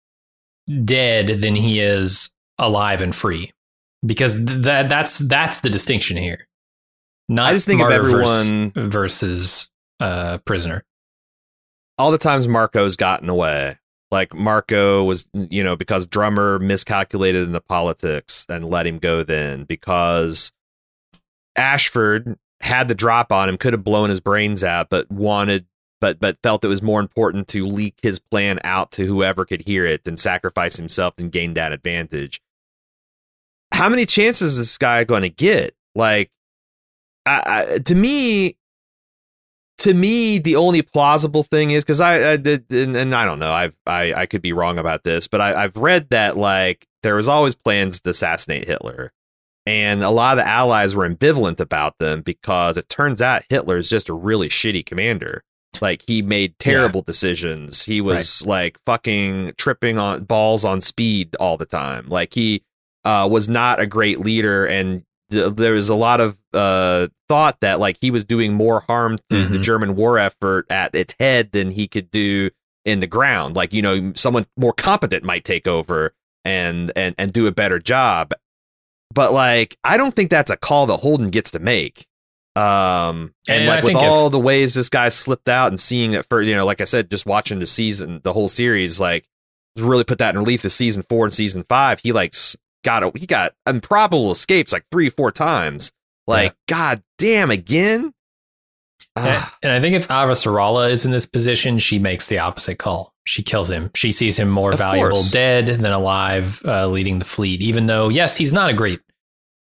dead than he is alive and free? Because th- that that's that's the distinction here. Not I just think of martyr everyone- versus, versus uh, prisoner. All the times Marco's gotten away. Like, Marco was, you know, because Drummer miscalculated in the politics and let him go then, because Ashford had the drop on him, could have blown his brains out, but wanted, but but felt it was more important to leak his plan out to whoever could hear it than sacrifice himself and gain that advantage. How many chances is this guy going to get? Like, I, I, to me, to me, the only plausible thing is, because I, I did, and, and I don't know, I've, I, I could be wrong about this, but I, I've read that, like, there was always plans to assassinate Hitler, and a lot of the Allies were ambivalent about them because it turns out Hitler is just a really shitty commander. Like, he made terrible yeah. decisions. He was right. like fucking tripping on balls on speed all the time. Like, he uh, was not a great leader, and th- there was a lot of uh, thought that, like, he was doing more harm to mm-hmm. the German war effort at its head than he could do in the ground. Like, you know, someone more competent might take over and and and do a better job. But, like, I don't think that's a call that Holden gets to make. Um, and, and like, with all if, the ways this guy slipped out and seeing it for, you know, like I said, just watching the season, the whole series, like, really put that in relief to season four and season five. He, like, got a, he got improbable escapes like three, four times. Like, yeah. God damn, again. And, and I think if Avasarala is in this position, she makes the opposite call. She kills him. She sees him more of valuable course. dead than alive, uh, leading the fleet, even though, yes, he's not a great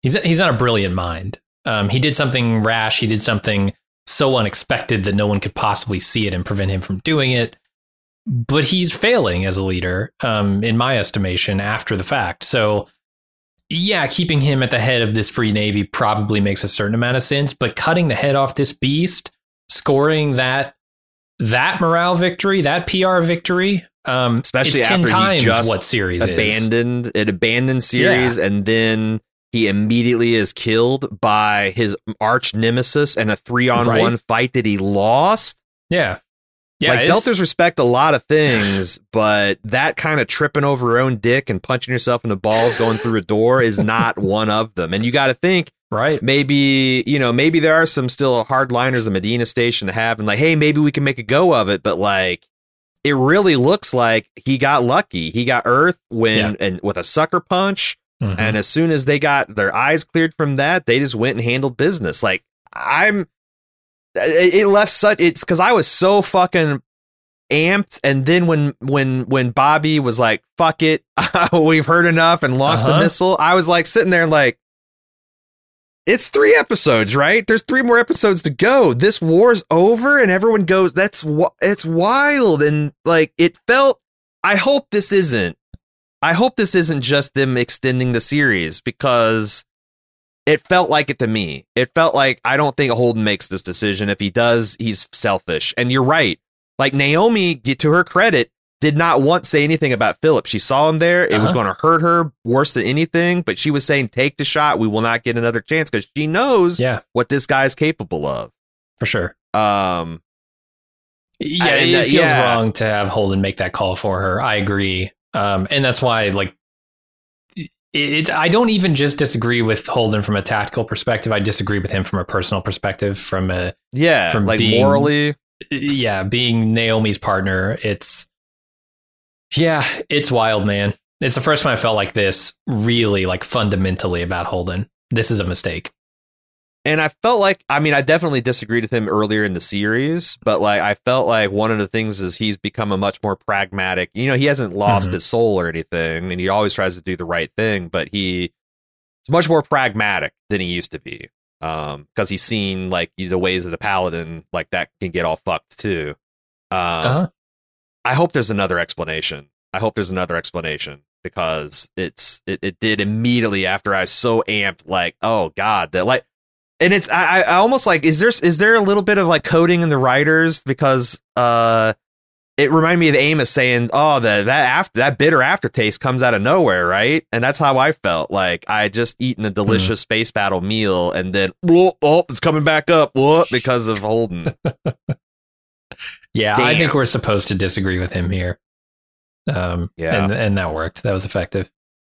He's he's not a brilliant mind. Um, he did something rash. He did something so unexpected that no one could possibly see it and prevent him from doing it. But he's failing as a leader, um, in my estimation, after the fact. So, yeah, keeping him at the head of this Free Navy probably makes a certain amount of sense. But cutting the head off this beast, scoring that that morale victory, that P R victory, um, especially it's ten after times he just what series abandoned is. it abandoned series, yeah. And then he immediately is killed by his arch nemesis in a three on right. one fight that he lost. Yeah. Yeah, like Belters respect a lot of things, but that kind of tripping over your own dick and punching yourself in the balls going through a door is not one of them. And you got to think, right? Maybe, you know, maybe there are some still hardliners in Medina Station to have, and like, hey, maybe we can make a go of it. But like, it really looks like he got lucky. He got Earth when yeah. and with a sucker punch, mm-hmm. and as soon as they got their eyes cleared from that, they just went and handled business. Like I'm. It left such it's because I was so fucking amped, and then when when when Bobby was like, "Fuck it, we've heard enough," and launched uh-huh. a missile, I was like sitting there like, it's three episodes, right? There's three more episodes to go. This war's over, and everyone goes, "That's it's wild," and like it felt. I hope this isn't. I hope this isn't just them extending the series because. It felt like it to me. It felt like I don't think Holden makes this decision. If he does, he's selfish. And you're right. Like Naomi, to her credit, did not once say anything about Philip. She saw him there. It uh-huh. was going to hurt her worse than anything. But she was saying, take the shot. We will not get another chance because she knows yeah. what this guy is capable of. For sure. Um, yeah, it uh, feels yeah. wrong to have Holden make that call for her. I agree. Um, and that's why, like, It, I don't even just disagree with Holden from a tactical perspective. I disagree with him from a personal perspective. From a yeah, from like being, morally, yeah, being Naomi's partner. It's yeah, it's wild, man. It's the first time I felt like this really, like fundamentally about Holden. This is a mistake. And I felt like, I mean, I definitely disagreed with him earlier in the series, but like I felt like one of the things is he's become a much more pragmatic, you know, he hasn't lost mm-hmm. his soul or anything, and he always tries to do the right thing, but he is much more pragmatic than he used to be. Um, because he's seen like the ways of the Paladin, like that can get all fucked too. Um, uh-huh. I hope there's another explanation. I hope there's another explanation because it's, it, it did immediately after I was so amped, like, oh God, that like, and it's I, I almost like is there is there a little bit of like coding in the writers because uh it reminded me of Amos saying oh the that after that bitter aftertaste comes out of nowhere, right? And that's how I felt. Like I had just eaten a delicious mm. space battle meal and then oh, oh it's coming back up whoop, because of Holden. Yeah, Damn. I think we're supposed to disagree with him here. Um yeah, and and that worked. That was effective.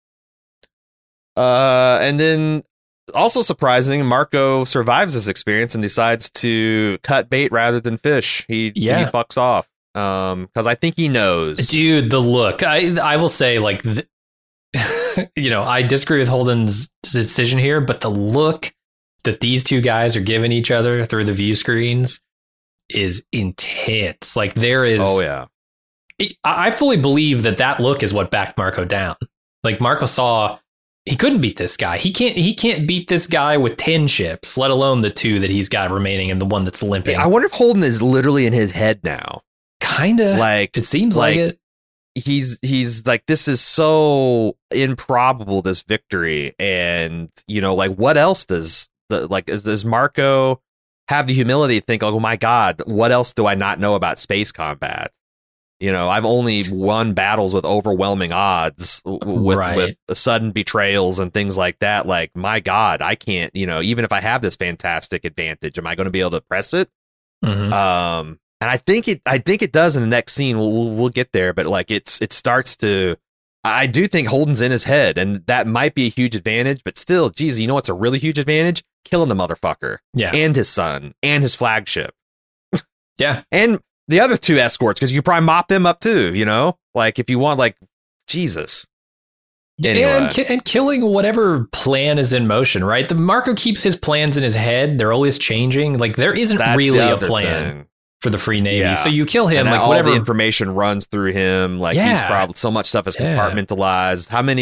Uh and then also surprising, Marco survives this experience and decides to cut bait rather than fish. He, yeah. he fucks off um, because I think he knows. Dude, the look. I I will say, like, th- you know, I disagree with Holden's decision here, but the look that these two guys are giving each other through the view screens is intense. Like, there is... Oh, yeah. It, I fully believe that that look is what backed Marco down. Like, Marco saw... He couldn't beat this guy. He can't. He can't beat this guy with ten ships, let alone the two that he's got remaining and the one that's limping. I wonder if Holden is literally in his head now. Kinda. Like it seems like, like it. He's he's like, this is so improbable, this victory, and you know, like what else does the like is, does Marco have the humility to think, like, oh my God, what else do I not know about space combat? You know, I've only won battles with overwhelming odds with, right. with sudden betrayals and things like that. Like, my God, I can't, you know, even if I have this fantastic advantage, am I going to be able to press it? Mm-hmm. Um, and I think it, I think it does in the next scene. We'll, we'll, we'll get there, but like, it's, it starts to, I do think Holden's in his head, and that might be a huge advantage, but still, geez, you know what's a really huge advantage? Killing the motherfucker. Yeah. And his son and his flagship. Yeah. And the other two escorts, because you probably mop them up too, you know? Like, if you want, like, Jesus. Anyway. And, ki- and killing whatever plan is in motion, right? The Marco keeps his plans in his head. They're always changing. Like, there isn't That's really the a plan thing. for the Free Navy. Yeah. So you kill him, and like, all whatever. the information runs through him. Like, yeah. he's probably, so much stuff is yeah. compartmentalized. How many,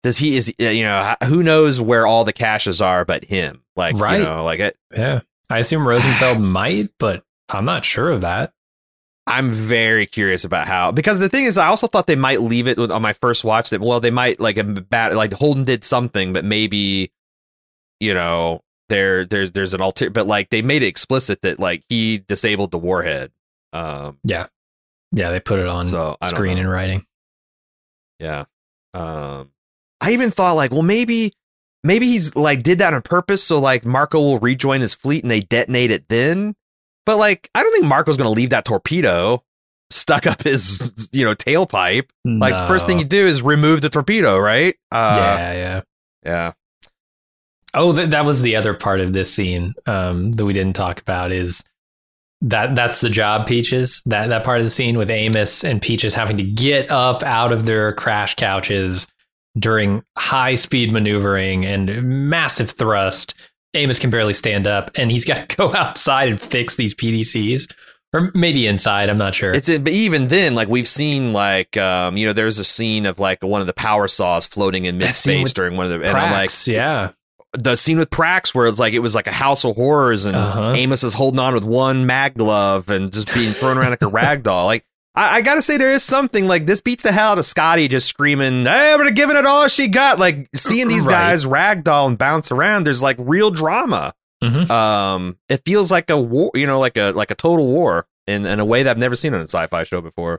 does he is you know who knows where all the caches are but him? Like Right. you know, like it, Yeah. I assume Rosenfeld might, but I'm not sure of that. I'm very curious about how, because the thing is, I also thought they might leave it on my first watch that, well, they might like a bad, like Holden did something, but maybe, you know, there, there's, there's an alter, but like they made it explicit that like he disabled the warhead. Um, Yeah. Yeah. They put it on So, I don't screen know. in writing. yeah. Um, I even thought like, well, maybe, maybe he's like did that on purpose. So like Marco will rejoin his fleet and they detonate it then. But like, I don't think Marco's going to leave that torpedo stuck up his, you know, tailpipe. Like, No. first thing you do is remove the torpedo, right? Uh, yeah. Yeah. yeah. Oh, th- that was the other part of this scene um, that we didn't talk about is that that's the job, Peaches. That that part of the scene with Amos and Peaches having to get up out of their crash couches during high speed maneuvering and massive thrust. Amos can barely stand up, and he's got to go outside and fix these P D Cs, or maybe inside. I'm not sure. It's but even then, like we've seen, like um, you know, there's a scene of like one of the power saws floating in mid scene space with during one of the, and I'm like, Prax, yeah. the scene with Prax where it's like it was like a house of horrors, and Uh-huh. Amos is holding on with one mag glove and just being thrown around like a rag doll. Like I, I gotta say, there is something like this beats the hell out of Scotty just screaming, "Hey, I'm gonna give it all she got!" Like seeing these Right. guys ragdoll and bounce around. There's like real drama. Mhm. Um, it feels like a war, you know, like a like a total war in in a way that I've never seen on a sci-fi show before.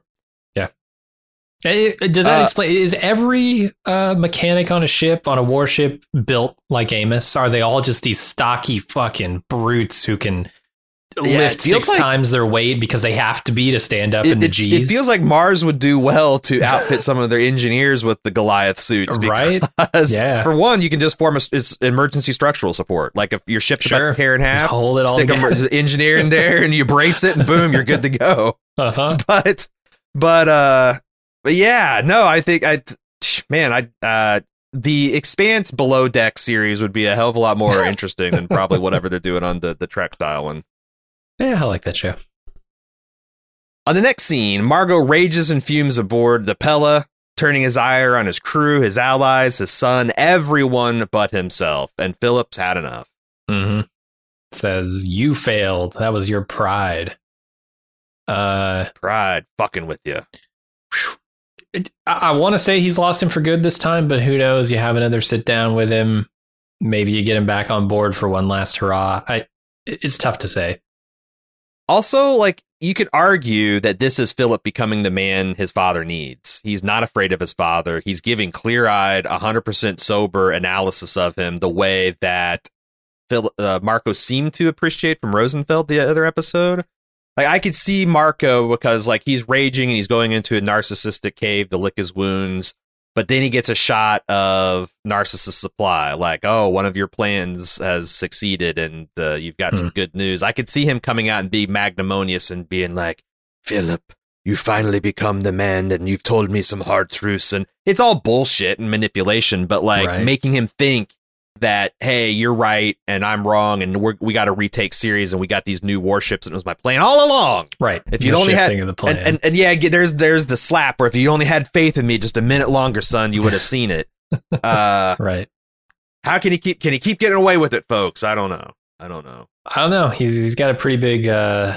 It- it- does that Uh, explain? Is every uh, mechanic on a ship, on a warship, built like Amos? Are they all just these stocky fucking brutes who can Yeah, lift it feels six like- times their weight because they have to be to stand up in the It, G's? it feels like Mars would do well to outfit some of their engineers with the Goliath suits, Right? because Yeah. for one, you can just form a, it's emergency structural support. Like if your ship's Sure. about to tear in Just half, hold it all stick together. an engineer in there and you brace it, and boom, you're good to go. Uh-huh. But but uh, but yeah, no, I think I man, I uh. The Expanse Below Deck series would be a hell of a lot more interesting than probably whatever they're doing on the, the Trek style one. Yeah, I like that show. On the next scene, Margot rages and fumes aboard the Pella, turning his ire on his crew, his allies, his son, everyone but himself. And Phillips had enough. Mm-hmm. Says, you failed. That was your pride. Uh, Pride fucking with you. it, I, I want to say he's lost him for good this time, but who knows? You have another sit down with him. Maybe you get him back on board for one last hurrah. I, it- it's tough to say. Also, like, you could argue that this is Philip becoming the man his father needs. He's not afraid of his father. He's giving clear-eyed, one hundred percent sober analysis of him the way that Phil, uh, Marco seemed to appreciate from Rosenfeld the other episode. Like, I could see Marco because, like, he's raging and he's going into a narcissistic cave to lick his wounds. But then he gets a shot of Narcissus Supply, like, oh, one of your plans has succeeded and uh, you've got Hmm. some good news. I could see him coming out and being magnanimous and being like, Philip, you finally become the man and you've told me some hard truths. And it's all bullshit and manipulation, but like Right. making him think that, hey, you're right and I'm wrong and we're, we got to retake series and we got these new warships and it was my plan all along. Right. If you The only had shifting of the plan. and, and and yeah, get- there's there's the slap where if you only had faith in me just a minute longer, son, you would have seen it. Uh, right. how can he keep can he keep getting away with it, folks? I don't know. I don't know. I don't know. He's he's got a pretty big uh,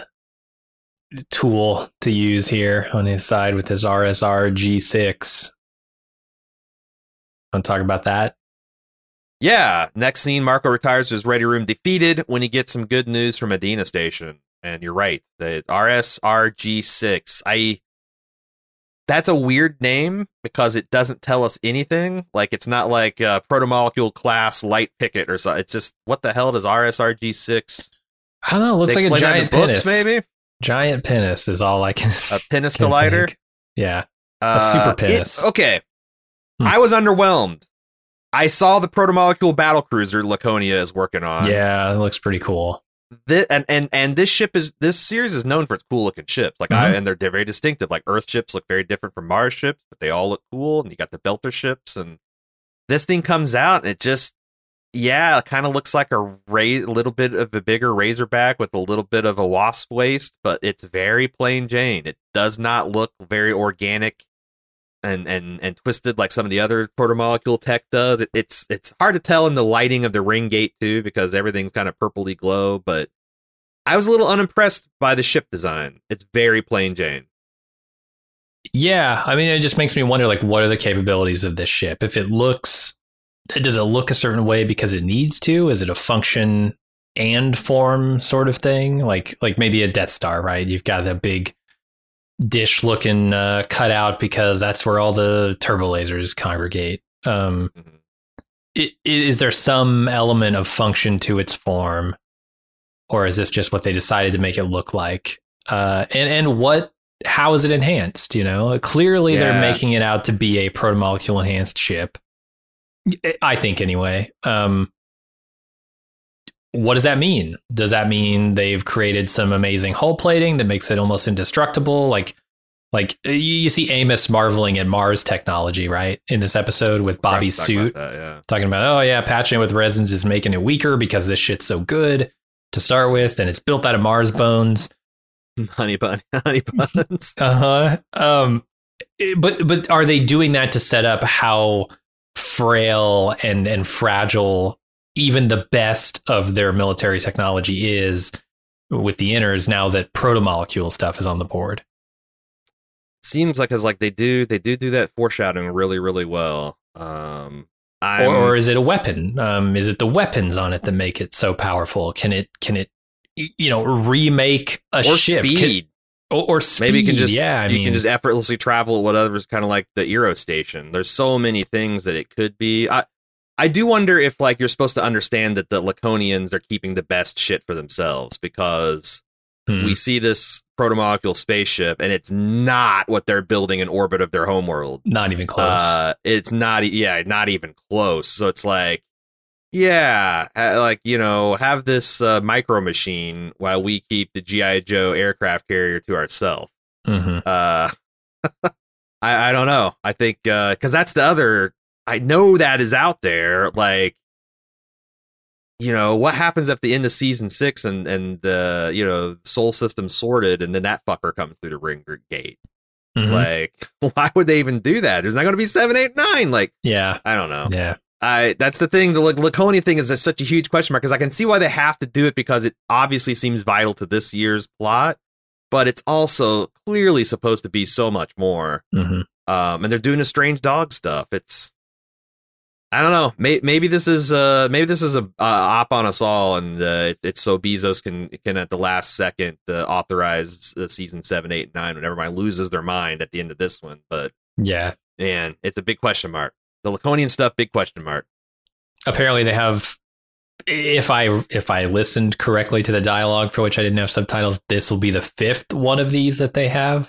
tool to use here on his side with his R S R G six. Want to talk about that? Yeah. Next scene, Marco retires to his ready room defeated when he gets some good news from Medina Station. And you're right, the R S R G six. I that's a weird name because it doesn't tell us anything. Like it's not like uh, protomolecule class light picket or something. It's just what the hell does R S R G six? I don't know. It looks They like a explain that in giant the books, penis. maybe Giant penis is all I can. a penis can collider. think. Yeah. Uh, super it- penis. okay. Hmm. I was underwhelmed. I saw the protomolecule battle cruiser Laconia is working on. Yeah, it looks pretty cool. Thi- and, and and this ship is this series is known for its cool looking ships. Like I Mhm. and they're, they're very distinctive. Like Earth ships look very different from Mars ships, but they all look cool. And you got the Belter ships, and this thing comes out, and it just yeah, it kind of looks like a ra- little bit of a bigger Razorback with a little bit of a wasp waist, but it's very plain Jane. It does not look very organic and and and twisted like some of the other protomolecule tech does. It, it's it's hard to tell in the lighting of the ring gate too, because everything's kind of purpley glow. But I was a little unimpressed by the ship design. It's very plain Jane. Yeah, I mean, it just makes me wonder, like, what are the capabilities of this ship? If it looks, does it look a certain way because it needs to? Is it a function and form sort of thing? Like, like maybe a Death Star, right? You've got the big dish-looking uh, cutout because that's where all the turbo lasers congregate. Um, mm-hmm. it, is there some element of function to its form, or is this just what they decided to make it look like? Uh, and and what? How is it enhanced? You know, clearly yeah. they're making it out to be a protomolecule enhanced ship. I think anyway. Um, what does that mean? Does that mean they've created some amazing hull plating that makes it almost indestructible? Like, like you see Amos marveling at Mars technology, right? In this episode with Bobby's suit, about that, yeah. talking about, oh yeah, patching it with resins is making it weaker because this shit's so good to start with, and it's built out of Mars bones. Honey bun, honey buns. Uh huh. Um, but but are they doing that to set up how frail and and fragile even the best of their military technology is with the inners now that protomolecule stuff is on the board? Seems like, cause like they do they do do that foreshadowing really really well. Um, or, or is it a weapon? Um, is it the weapons on it that make it so powerful? Can it can it you know, remake a or ship? Speed. Can, or, or speed. Maybe you can just, yeah, I you mean, can just effortlessly travel at whatever's kind of like the Eero station. There's so many things that it could be. I, I do wonder if like you're supposed to understand that the Laconians are keeping the best shit for themselves, because hmm. we see this protomolecule spaceship and it's not what they're building in orbit of their homeworld. Not even close. Uh, it's not, yeah, not even close. So it's like, yeah, like, you know, have this uh, micro machine while we keep the G I. Joe aircraft carrier to ourselves. Mm-hmm. Uh, I, I don't know. I think because uh, that's the other. I know that is out there. Like, you know, what happens at the end of season six and and the uh, you know Sol System sorted, and then that fucker comes through the ring gate. Mm-hmm. Like, why would they even do that? There's not going to be seven, eight, nine. Like, yeah, I don't know. Yeah. I that's the thing. The Laconia thing is a, such a huge question mark, because I can see why they have to do it, because it obviously seems vital to this year's plot, but it's also clearly supposed to be so much more. Mm-hmm. Um, and they're doing the strange dog stuff. It's I don't know. Maybe, maybe this is uh maybe this is a uh, op on us all, and uh, it, it's so Bezos can can at the last second uh, authorize uh, season seven, eight, nine when everybody loses their mind at the end of this one. But yeah, man, it's a big question mark. The Laconian stuff, big question mark. Apparently they have, if I if I listened correctly to the dialogue for which I didn't have subtitles, this will be the fifth one of these that they have.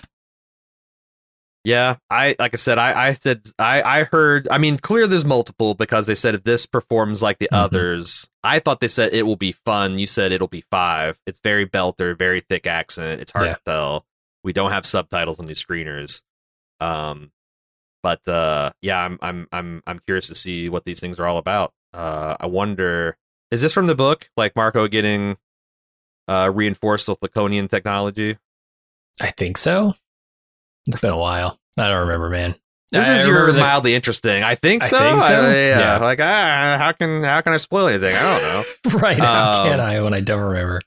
Yeah, I like I said, I, I said I, I heard, I mean, clear there's multiple, because they said if this performs like the mm-hmm. others, I thought they said it will be fun. You said it'll be five. It's very belter, very thick accent. It's hard yeah. to tell. We don't have subtitles on these screeners. Um But uh, yeah, I'm I'm I'm I'm curious to see what these things are all about. Uh, I wonder, is this from the book? Like Marco getting uh, reinforced with Laconian technology? I think so. It's been a while. I don't remember, man. This I is your that, mildly interesting. I think so. I think so. I, yeah. yeah. Like ah, how can how can I spoil anything? I don't know. Right? How um, can I when I don't remember?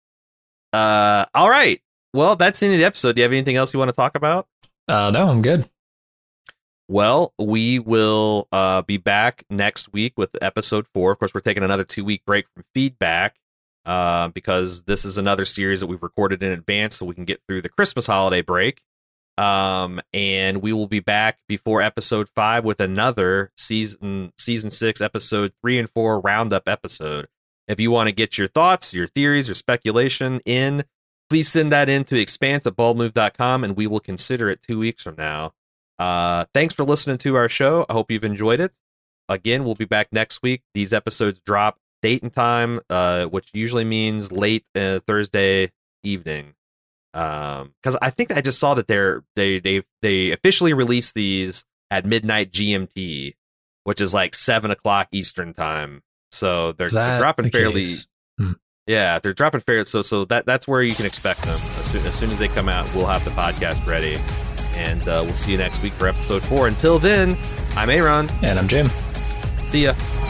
Uh, all right. Well, that's the end of the episode. Do you have anything else you want to talk about? Uh, no, I'm good. Well, we will uh, be back next week with episode four. Of course, we're taking another two-week break from feedback uh, because this is another series that we've recorded in advance so we can get through the Christmas holiday break. Um, and we will be back before episode five with another season, season six, episode three and four roundup episode. If you want to get your thoughts, your theories, or speculation in, please send that in to expanse at bald move dot com, and we will consider it two weeks from now. Uh, thanks for listening to our show. I hope you've enjoyed it. Again, we'll be back next week. These episodes drop date and time, uh, which usually means late uh, Thursday evening. Um, because I think I just saw that they're they they they officially released these at midnight G M T, which is like seven o'clock Eastern time. So they're, they're dropping the fairly. Hmm. Yeah, they're dropping fairly. So so that that's where you can expect them. As soon as soon as they come out, we'll have the podcast ready. and uh, we'll see you next week for episode four. Until then, I'm Aaron. And I'm Jim. See ya.